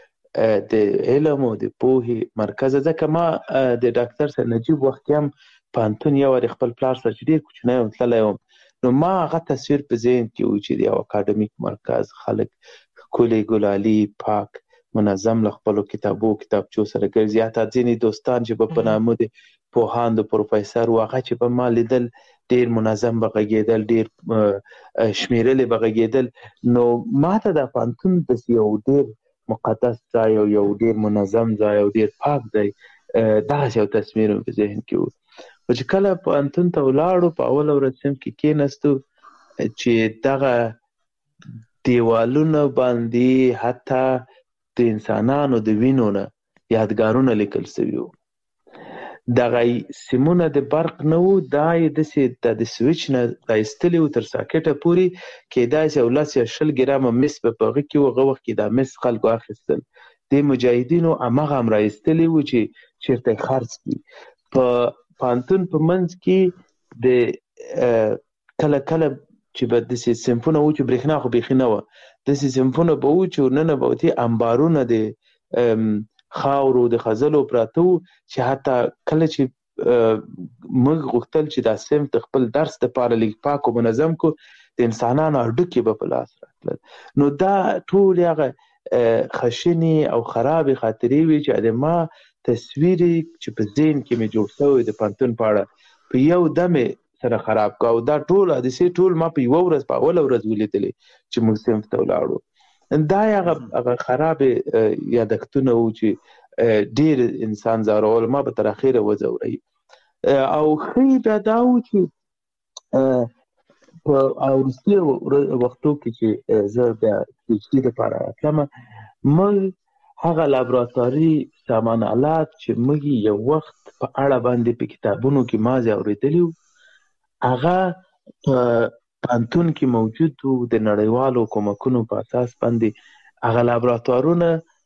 د علم او د پوهې مرکز. ځکه ما د ډاکټر سید نجیب وخت هم پوهنتون یو وارې خپل پلار سره چې ډېر کوچنی وم تللی وم نو ما هغه تصویر په ذهن کې و چې د یو اکاډمیک مرکز خلک ښکلي ګلالي پاک منظم له خپلو کتابچو سره ګرځي. حتی ځینې دوستان چې به په نامه د پوهاند و پروفیسر و هغه چې به ما لیدل ډېر منظم به غږېدل ډېر شمېرلې به غږېدل. نو ما ته د پوهنتون داسې یو ډېر مقدس ځای او یو ډېر منظم ځای او ډېر پاک ځای دغسې یو تصویر په ذهن کې و. خو چې کله پوهنتون ته ولاړو په اوله ورځ صنف کې کېناستو چې دغه دیوالونه باندې حتی د انسانانو د وینو نه یادګارونه لیکل سوي وو. دغه سیمونه د برق نه وو دا یې داسې د سویچ نه رایستلي وو تر ساکټه پورې کېدای شي 10 یا 20 ګرامه مس په هغه کې وو. هغه وخت کې دا مس خلکو اخیستل د مجاهدینو هماغه هم رایستلي وو چې چېرته یې خرڅ کړي. په پوهنتون په منځ کې د کله چې به داسې صنفونه وو چې برېښنا خو بیخي نه وه داسې صنفونه به وو چې ورننه به وتې انبارونه د خاورو د خځلو پراته وو چې حتی کله چې موږ غوښتل چې دا صنف د خپل درس دپاره لږ پاک او منظم کو د انسانانو هډوکي به په لاس راتلل. نو دا ټول هغه خشنې او خرابې خاطرې وي چې د ما تصویر چې په ذهن کې مې جوړ شوی د پوهنتون په اړه په یو دم سره خراب کړ او دا ټول حادثې ټول ما په یوه ورځ په اوله ورځ ولیدلې چې موږ صنف ته ولاړو. دا هغه خراب یادښتونه وو چې ډېر انسان ځورول ما به تر اخره وځوروي. او ښه بیا دا وو چې په وروستي وختو کې چې زه بیا پی ایچ ډي دپاره راتلم موږ هغه لابراتواري سامان آلات چې موږ یو وخت په اړه باندې په کتابونو کې مازې اورېدلي وو هغه په پوهنتون کې موجود وو. د نړیوالو کومکونو په اساس باندې هغه لابراتوارونه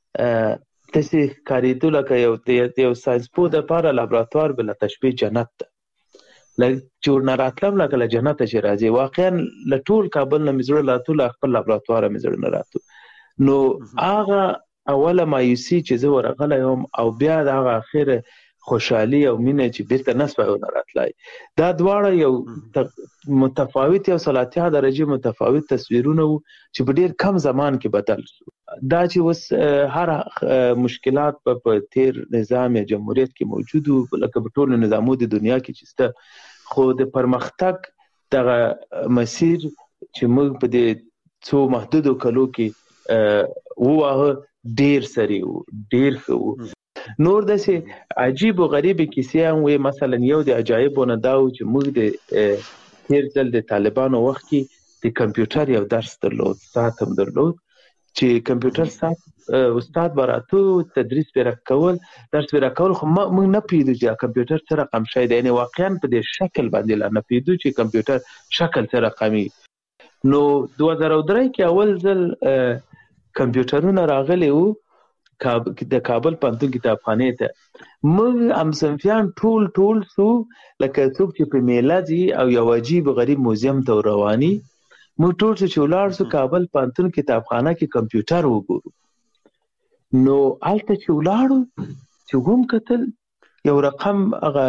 داسې ښکارېدو لکه یو ساینسپوه دپاره لابراتوار به له تشبیه جنت ده چې ورنه راتلم لکه له جنته چې راځي. واقعا له ټول کابل نه مې زړه راتلو له خپل لابراتواره مې زړه نه راتلو. نو هغه اوله مایوسي چې زه ورغلی وم او بیا د هغه اخره خوشحالي او مینه چې بیرته نسبه راتلای. دا دواړه یو متفاوت او 30 درجه متفاوت تصویرونه وو چې په ډیر کم زمان کې بدل شو. دا چې وس هر مشکلات په تیر نظام جمهوریت کې موجود وو، لکه په ټولو نظامونو د دنیا کې چې سته، خو د پرمختګ دغه مسیر چې موږ په دې څو محدودو کلو کې ووهه ډیر سری وو، ډیر ښه وو. نور داسې عجیب او غریب کیسې هم وي. مثلا یو د عجایبونه دا و چې موږ د تیر ځل د طالبانو وخت کې د کمپیوټر یو درس درلود، ساعت هم درلود، چې کمپیوټر ساعت استاد براتو تدریس به راکول، درس به راکول، خو موږ نه پیدو چې کمپیوټر څه رقم شي دی، یعنی واقعا په دې شکل باندې لا نه پیدو چې کمپیوټر شکل څه رقمي. نو 2003 کې اول ځل کمپیوټرونه راغلي وو د کابل پوهنتون کتابخانې ته. موږ همصنفیان ټول سو لکه څوک چې په میله ځي او یو عجیب غریب موزیم ته رواني، موږ ټول چې ولاړ سو کابل پوهنتون کتابخانه کې کمپیوټر وګورو. نو هلته چې ولاړو چې هم کتل یو رقم هغه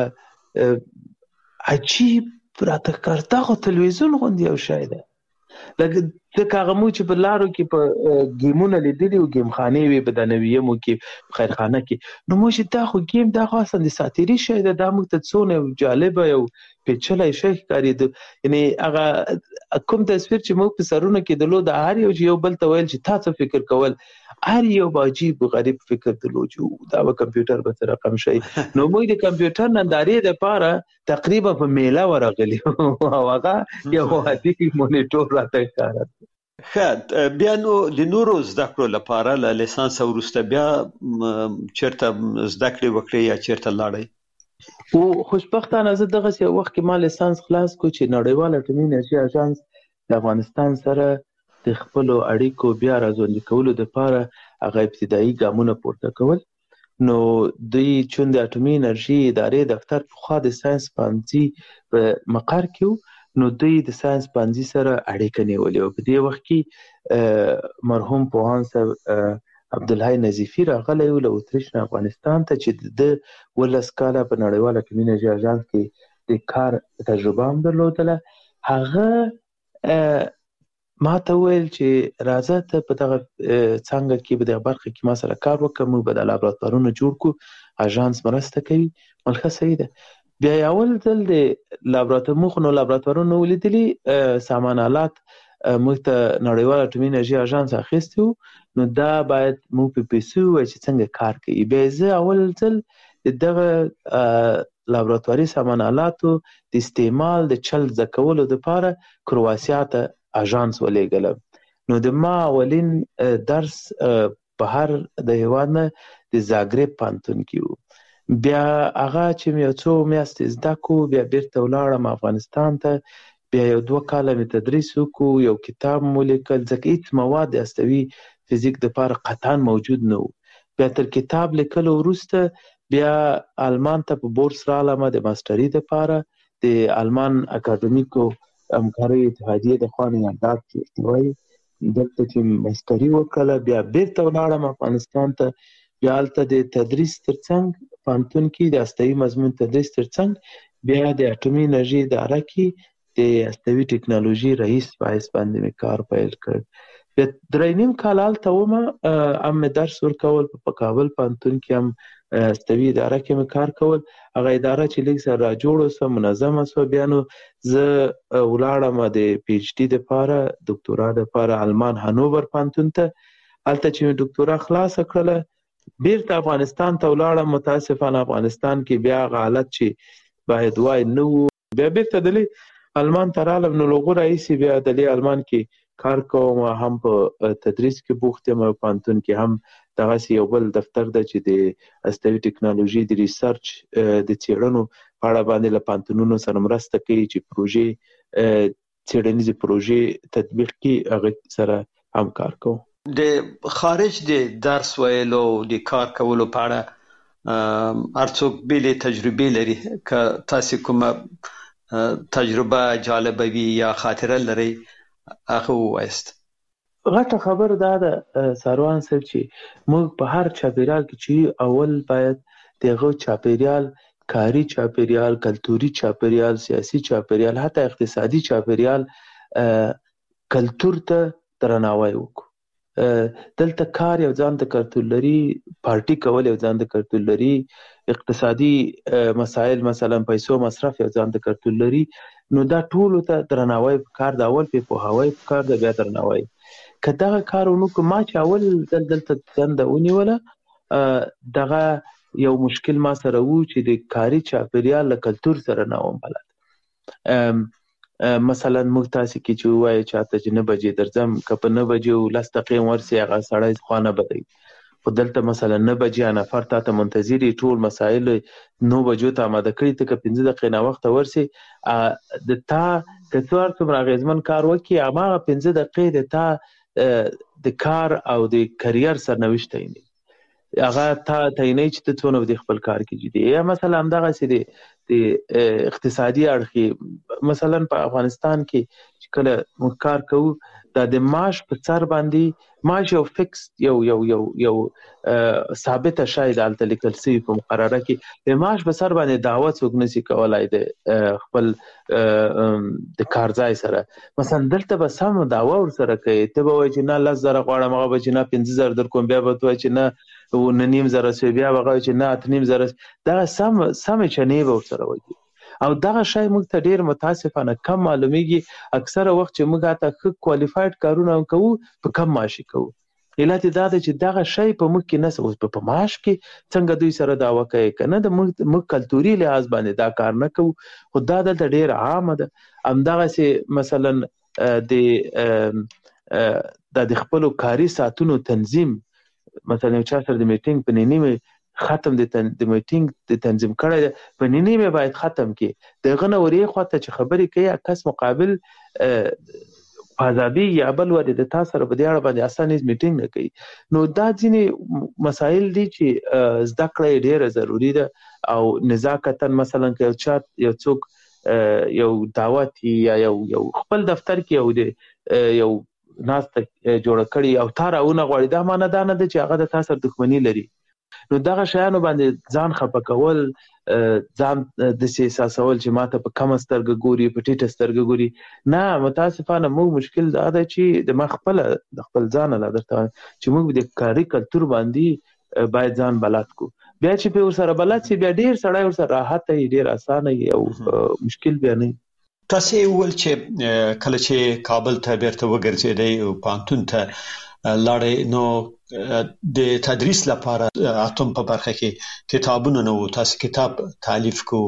عجیب راته کارته خو تلویزیون غوندې یو شی ده، لکه هغه مو چې په لارو کې په ګیمونه لیدلي و، ګیم خانې وي په دانویمو کې، خیرخانه کې. نو مو چې دا خو ګیم، دا خو اصلا د ساتیري شی ده، دا موږ ته څونه جالبه یو پیچلی شی ښکارېده. یعنې هغه کوم تصویر چې موږ په سرونه کې درلود، هر یو چې یو بل ته ویل چې تا څه فکر کول، هر یو به عجیب غریب فکر درلود چې دا به کمپیوټر به څه رقم شي. نو موږ د کمپیوټر نندارې دپاره تقریبا په میله ورغلي او هغه یو عادي مونیټور راته ښکاره. ښه، بیا نو د نورو زده کړو لپاره له لیسانس وروسته بیا چېرته زده کړې وکړې یا چېرته لاړئ؟ او خوشبختانه زه دغسې یو وخت کې ما لیسانس خلاص کړو چې نړیوال اټومي انرژي اژانس د افغانستان سره د خپلو اړیکو بیا راژوندي کولو دپاره هغه ابتدایي ګامونه پورته کول. نو دوی چون د اټومي انرژي ادارې دفتر پخوا د ساینس پوهنځي په مقر کې و، نو دوی د ساینس پوهنځي سره اړیکه نیولې وه. په دې وخت کې مرحوم پوهاند صاحب عبدالحی نظیفي راغلی و له اتریش نه افغانستان ته، چې د 12 کاله په نړیوال اټومي انرژي اژانس کې د کار تجربه هم درلودله. هغه ما ته وویل چې راځه ته په دغه څانګه کې، په دغه برخه کې ما سره کار وکړه، موږ به د لابراتوارونه جوړ کړو، اژانس مرسته کوي. ملکه صحیح ده. بیا اول ځل د لابراتوارونو ولیدلي سامان آلات موږ ته نړیوال اټومي انرژي اژانس اخیستی و، نو دا باید موږ په پیسو ووایو چې څنګه کار کوي. بیا زه اول ځل د دغه لابراتواري سامان آلاتو د استعمال د چل زده کولو دپاره کرواسیا ته اژانس ولېږلم. نو د ما اولین درس بهر د هېواد نه د زاګرب پوهنتون کې و. بیا هغه چې مې یو څو میاشتې زده کړو، بیا بیرته ولاړم افغانستان ته. بیا یو 2 کاله مې تدریس وکړو، یو کتاب مو لیکل، ځکه هېڅ مواد د هستوي فزیک دپاره قطعا موجود نه و. بیا تر کتاب لیکلو وروسته بیا آلمان ته په بورس رالم د ماسټري دپاره، د آلمان اکاډمیکو همکارۍ اتحادیې د خوا نه یاداد چې وایي، دلته چې ماسټري وکړله. بیا بیرته ولاړم افغانستان ته. بیا هلته د تدریس ترڅنګ پوهنتون کې د هستوي مضمون تدریس ترڅنګ بیا د اټومي انرژي اداره کې د هستوي ټکنالوژي رئیس په حیث باندې مې کار پیل کړ. بیا 3.5 کال هلته ومه، هم مې درس ورکول په کابل پوهنتون کې، هم هستوي اداره کې مې کار کول. هغه اداره چې لږ سره راجوړه سوه، منظمه سوه. بیا نو زه ولاړم د پی ایچ ډي دپاره، دکتورا دپاره آلمان هانوور پوهنتون ته. هلته چې مې دکتورا خلاصه کړله، بیرته افغانستان ته ولاړم. متاسفانه افغانستان کې بیا هغه حالت چې باید وای نه و. بیا بیرته دلې آلمان ته رالم. نو له هغو راهیسې بیا دلې آلمان کې کار کوم، هم په تدریس کې بوخت یم، او پوهنتون کې هم دغسې یو بل دفتر ده چې د هستوي ټکنالوژي د ریسرچ د څېړنو په اړه باندې له پوهنتونونو سره مرسته کوي، چې پروژې څېړنیزې پروژې تطبیق کړي، هغه سره هم کار کوم. د خارج د درس ویلو د کار کولو په اړه هر څوک بېلې تجربې لري. که تاسې کومه تجربه جالبه وي یا خاطره لرئ، هغه ووایاست. غټه خبر دا ده ساروان صاحب چې موږ په هر چاپیریال کې چې اول باید دغه چاپیریال، کاری چاپیریال، کلتوري چاپیریال، سیاسي چاپیریال، حتی اقتصادي چاپیریال کلتور ته درناوی وکړو. دلته کار یو ځان ته کلتور لري، پارټي کول یو ځان ته کلتور لري، اقتصادي مسائل مثلا پیسو مصرف یو ځان ته کلتور لري. نو دا ټول ته درناوی کار د اول په پوهاوی کار د بیا درناوی. که دغه کارونو که ما چې اول دلته دنده ونیوله دغه یو مشکل ما سره وو چې د کاري چاپیریال له کلتور سره نه وم بلد. مثلا موږ تاسو کې چې وایي چاته چې 9 بجې درځم، که په 9 بجې 10 دقیقې ورسي هغه سړی خوانه بدوي. خو دلته مثلا 9 بجې نفر تا ته منتظر ټول مسایل 9 بجو ته آماده کړي ته که 15 دقیقې نه وخت ورسي د تا کڅوار څومره اغیزمن کار وکړي هغه 15 دقیقې د تا د کار او د کرییر سرنوشت دی هغه تا تعینې چې ته څونه د خپل کار کې جدي. یا مثلا همدغه سي د اقتصادي اړخ مثلا په افغانستان کې کله موږ کار کوو د معاش په سر باندې معاش یو فکس یو ثابت شای د الته لیکل سي په مقرره کې د معاش په سر باندې دعوت څوک نشي کولای د خپل د کارځای سره. مثلا دلته به سم دعوه ور سره کوي ته به وایي چې نه 10,000 غواړم هغه به چې نه 15,000 در کوم، بیا به وایي چې نه 9,500 بیا به وایي چې نه 8,500. دا سم چنې به ور سره وایي او دغه شی موږ ته ډیر متاسفانه کم معلومیږي. اکثره وخت چې موږ ته ښه کوالیفاید کارونه کوو په کم معاش کوو. علت دا ده چې دغه شی په موږ کې نه اوس په معاش کې څنګه دوی سره دعوه کوي کنه د موږ کلتوري لحاظ باندې دا کار نه کوو. خو دا دلته ډیر عامه ده. همدغه سي مثلا د خپل کاري ساعتونو تنظیم، مثلا چا سره د میټینګ په نیمه ختم د میټینګ د تنظیم کړی په نیمه باید ختم کی دغه نوري خواته چې خبرې کوي کس مقابل آزادي یا بل ور د تاسو سره په دې اړه باندې اسانه میټینګ نه کوي. نو دا ځینې مسایل دي چې زده کړه ډیره ضروری ده او نزاکتن مثلا که یو څوک یو دعوت یا یو خپل دفتر کې یو ناس ته جوړ کړي او تارونه غوړي دا معنی دا نه ده چې هغه د تاسو سره دښمنی لري. نو دغه شیانو باندې ځان خپه کول، ځان د احساسول چې ماته په کم سترګه ګوري په ټیټه سترګه ګوري، نه متاسفانه موږ مشکل دا ده چې د خپل ځان له درته چې موږ د کاري کلتور باندې باید ځان بلد کو. بیا چې په سره بلد سي بیا ډیر سړی ور سره راحت ای ډیر اسانه او مشکل بیا نه. تاسو ول چې کله چې کابل ته بیرته وګرځیدئ او پانتون ته لاړې نو د تدریس لپاره اتم په برخه کې کتابونه نو تاسو کتاب تالیف کو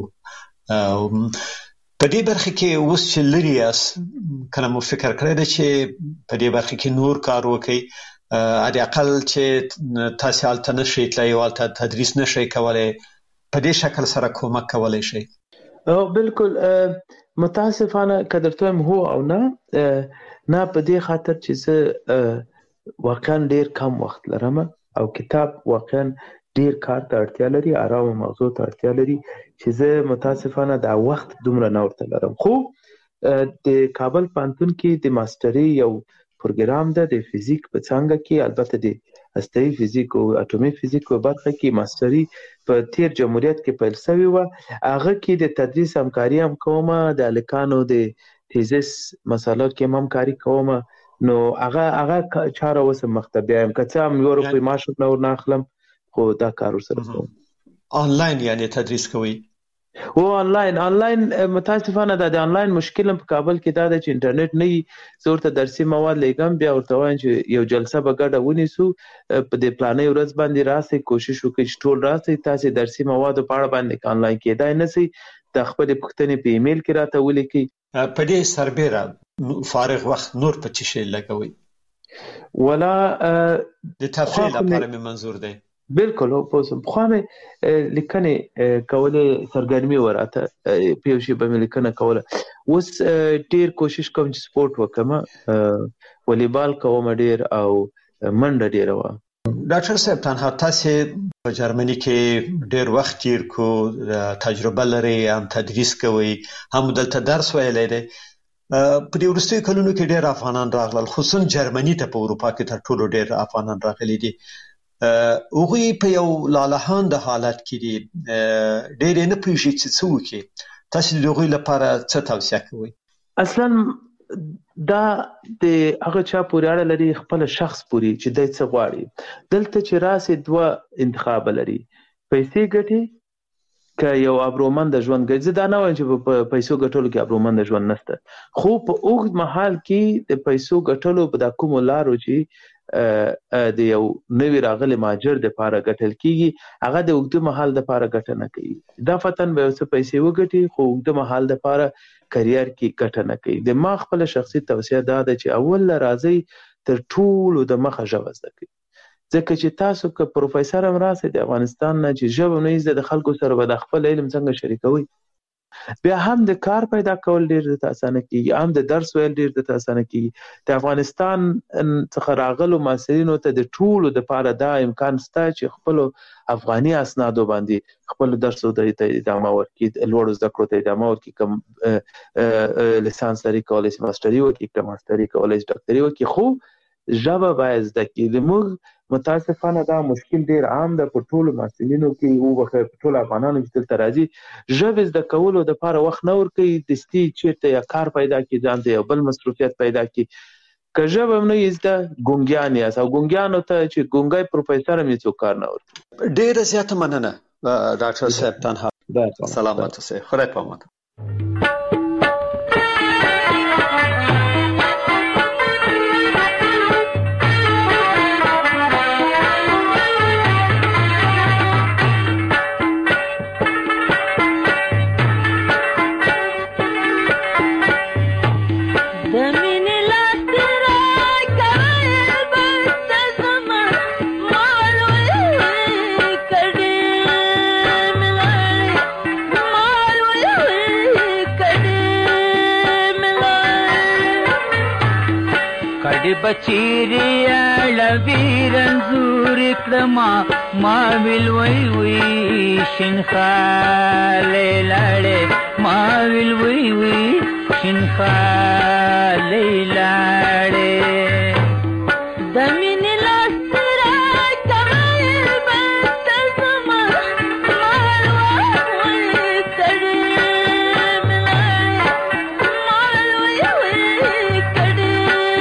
په دې برخه کې اوس چې لري اس کله مو فکر کړی چې په دې برخه کې نور کار وکړي علي اقل چې تاسو حالت نشئ تلای او تدریس نشئ کولای په دې شکل سره کومک کولای شي. بالکل متاسفانه قدرتوم هو او نه په دې خاطر چې زه واقعا ډیر کم وخت لرم او کتاب واقعا ډیر کار ته اړتیا لري، آرام موضوع ته اړتیا لري چې زه متاسفانه دا وخت دومره نه ورته لرم. خو د کابل پانتون کې د ماستري یو پروګرام ده د فزیک په څنګه کې، البته د هسته‌ای فزیک او اټومي فزیک په برخه کې ماستري په تیر جمهوریت کې پیل شوی و. هغه کې د تدریس همکاري هم کوم، د الکانو د تیزس مسله کې همکاري کوم. نو هغه چاره وسه مختبیم کته هم یو روپی ماشو نور نه اخلم خو دا کار سره کوم. آنلاین یعنی تدریس کوي او آنلاین متاسفانه د آنلاین مشکل په کابل کې دا د انټرنیټ نه زورته درسي مواد لګم بیا ورته وایم چې یو جلسه به ګډه ونیسو په دې پلانې ورځ باندې راسي کوشش وکړئ چې ټول راسي تاسو درسي مواد په اړه باندې آنلاین کېدای نه سي د خپل پښتنې په ایمیل کې راته ولیکي. په دې سربېره فارغ وخت نور په څه شي لګوي ولا د تفریح لپاره مې منظور دی. بالکل په خامه لیکنه کوله سرګرمي وراته پیوشي به لیکنه کوله. اوس ډیر کوشش کوم چې سپورت وکم، والیبال کوم ډیر او منډه ډیر و. ډاکټر صاحب تنها تاسو په جرمني کې ډیر وخت تیر کو، تجربه لري، هم تدریس کوي، هم دلته درس ویلی دی. په دې وروستیو کلونو کې ډیر افغانان راغلل، خصوصا جرمني ته په اروپا کې تر ټولو ډیر افغانان راغلي دي. هغوی په یو لالهانده حالت کې دي، ډېر نه پوهېږي چې څه وکړي. تاسو د هغوی لپاره څه توصیه کوئ؟ اصلا دا د هغه چا پورې اړه لري، خپل شخص پورې چې دی څه غواړي. دلته چې راسي دوه انتخاب لري، پیسې ګټي که یو ابرومند ژوند ګټي. زه دا نه وایم چې په پیسو ګټلو کې ابرومند ژوند نشته، خو په اوږد مهال کې د پیسو ګټلو په د کومو لارو چې د یو نوی راغلی ماجر د پاره ګټل کیږي، هغه د اوږد مهال د پاره ګټه نه کوي. دا فتن به څه پیسې وګټي خو اوږد مهال د پاره کرییر کې ګټه نه کوي. د ما خپل شخصي توصیه دا ده چې اول راځي تر ټولو د مخه ژبه زده کړئ، ځکه چې تاسو که پروفیسور هم راسئ د افغانستان نه چې ژبه نه زده د خلکو سره به د خپل علم څنګه شریکوي، بیا هم د کار پیدا کول ډیر د اسانه کیږي، هم د درس ویل ډیر د اسانه کیږي. د افغانستان څخه راغلو محصلینو ته د ټولو د پاره دا امکان شته چې خپل افغاني اسنادو باندې خپل درس ته ادامه ورکړي، لوړو زده کړو ته ادامه ورکړي، کوم لیسانس لري کولای شي ماستري وکړي، کوم ماستري کولای شي ډاکټري وکړي، خو ژبه باید زده کړي. زموږ متاسفانه دا مشکل ډیر عام ده په ټولو محصلینو کې، او په ټولو افغانانو چې دلته راځي ژبه زده کولو دپاره وخت نه ورکوي، دستي چېرته یا کار پیدا کړي، ځان ته یو بل مصروفیت پیدا کړي. که ژبه هم نه یې زده ګونګیان یاست، او ګونګیانو ته چې ګونګی پروفیسر هم یې څوک کار نه ورکوي. ډېره زیاته مننه ډاکټر صاحب، تنها سلامت اوسئ، خدای پامان. بچیری لوی رنزور کړما ما ویل وی وی شین خاله لاړې ما ویل وی وی شین خاله لاړې د مين لاسترا کمل بنت زما مال وای کړې مال وای کړې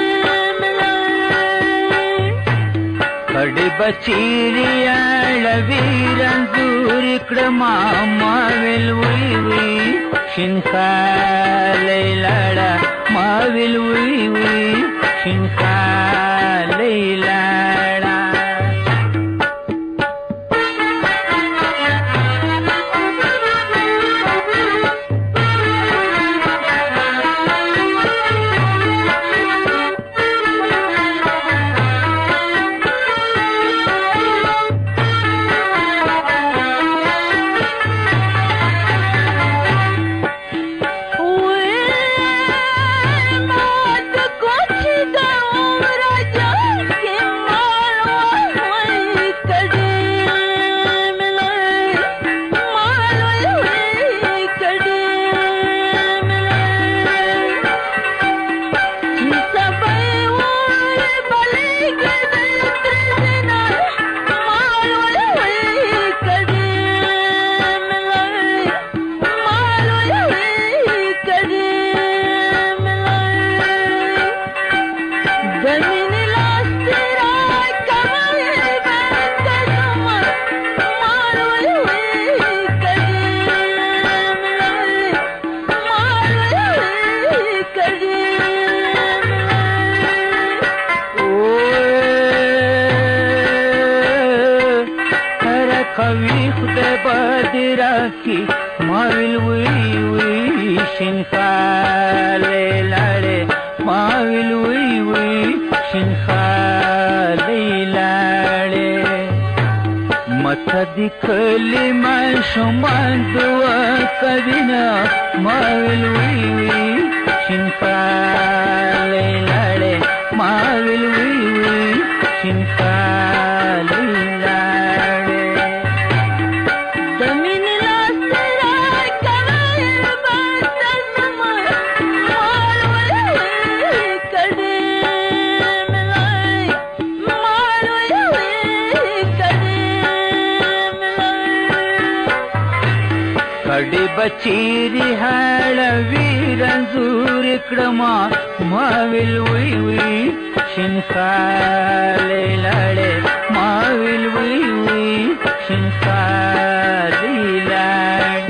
کډ بچیری لوی رنزور کړما ما ویل وی وی شین خاله لاړه ما ویل وی وی شین خاله لاړه کډې بچیری هړوي رنزور کړما ما ویل وی وی شین خاله لړې ما ویل وی وی شین خاله لړ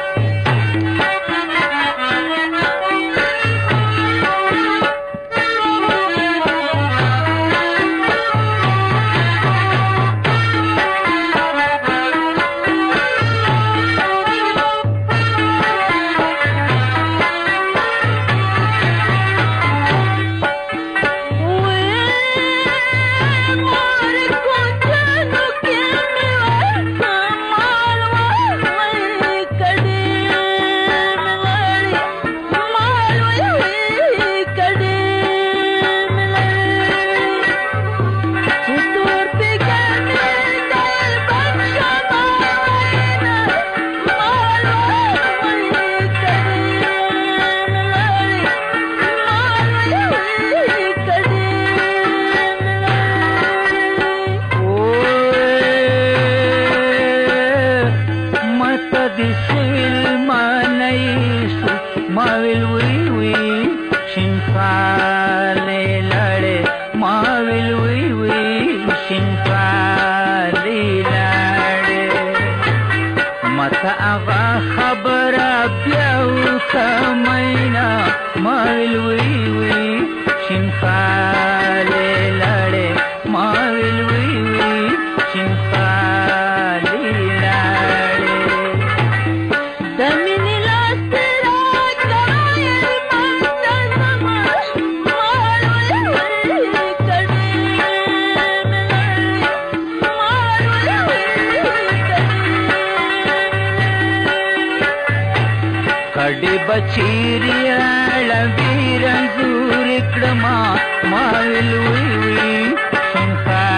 بچیری لوی رنزور کړما ما ویل وی وی شین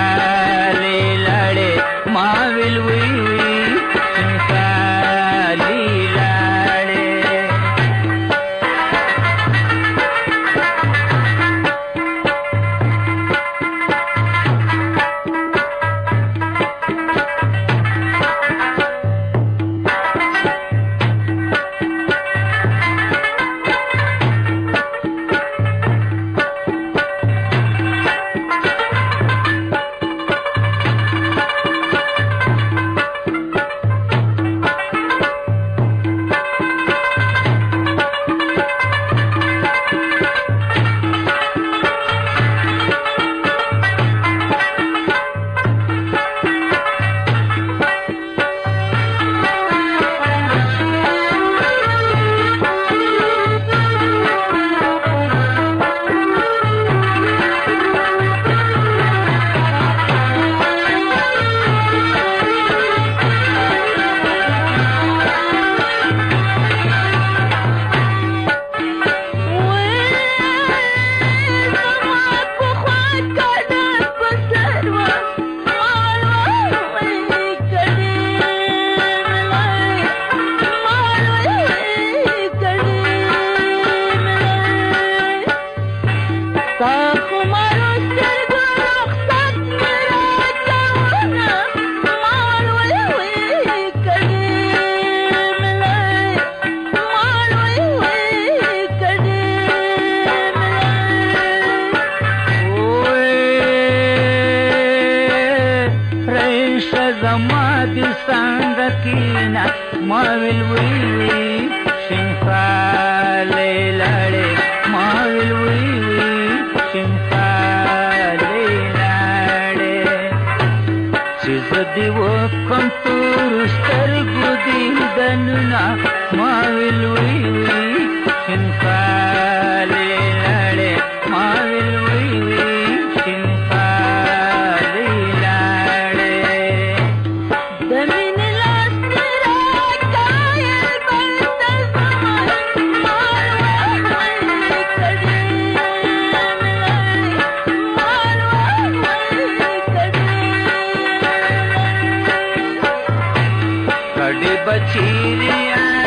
خاله لړې ما ویل وی وی شین خاله لړې बचीरिया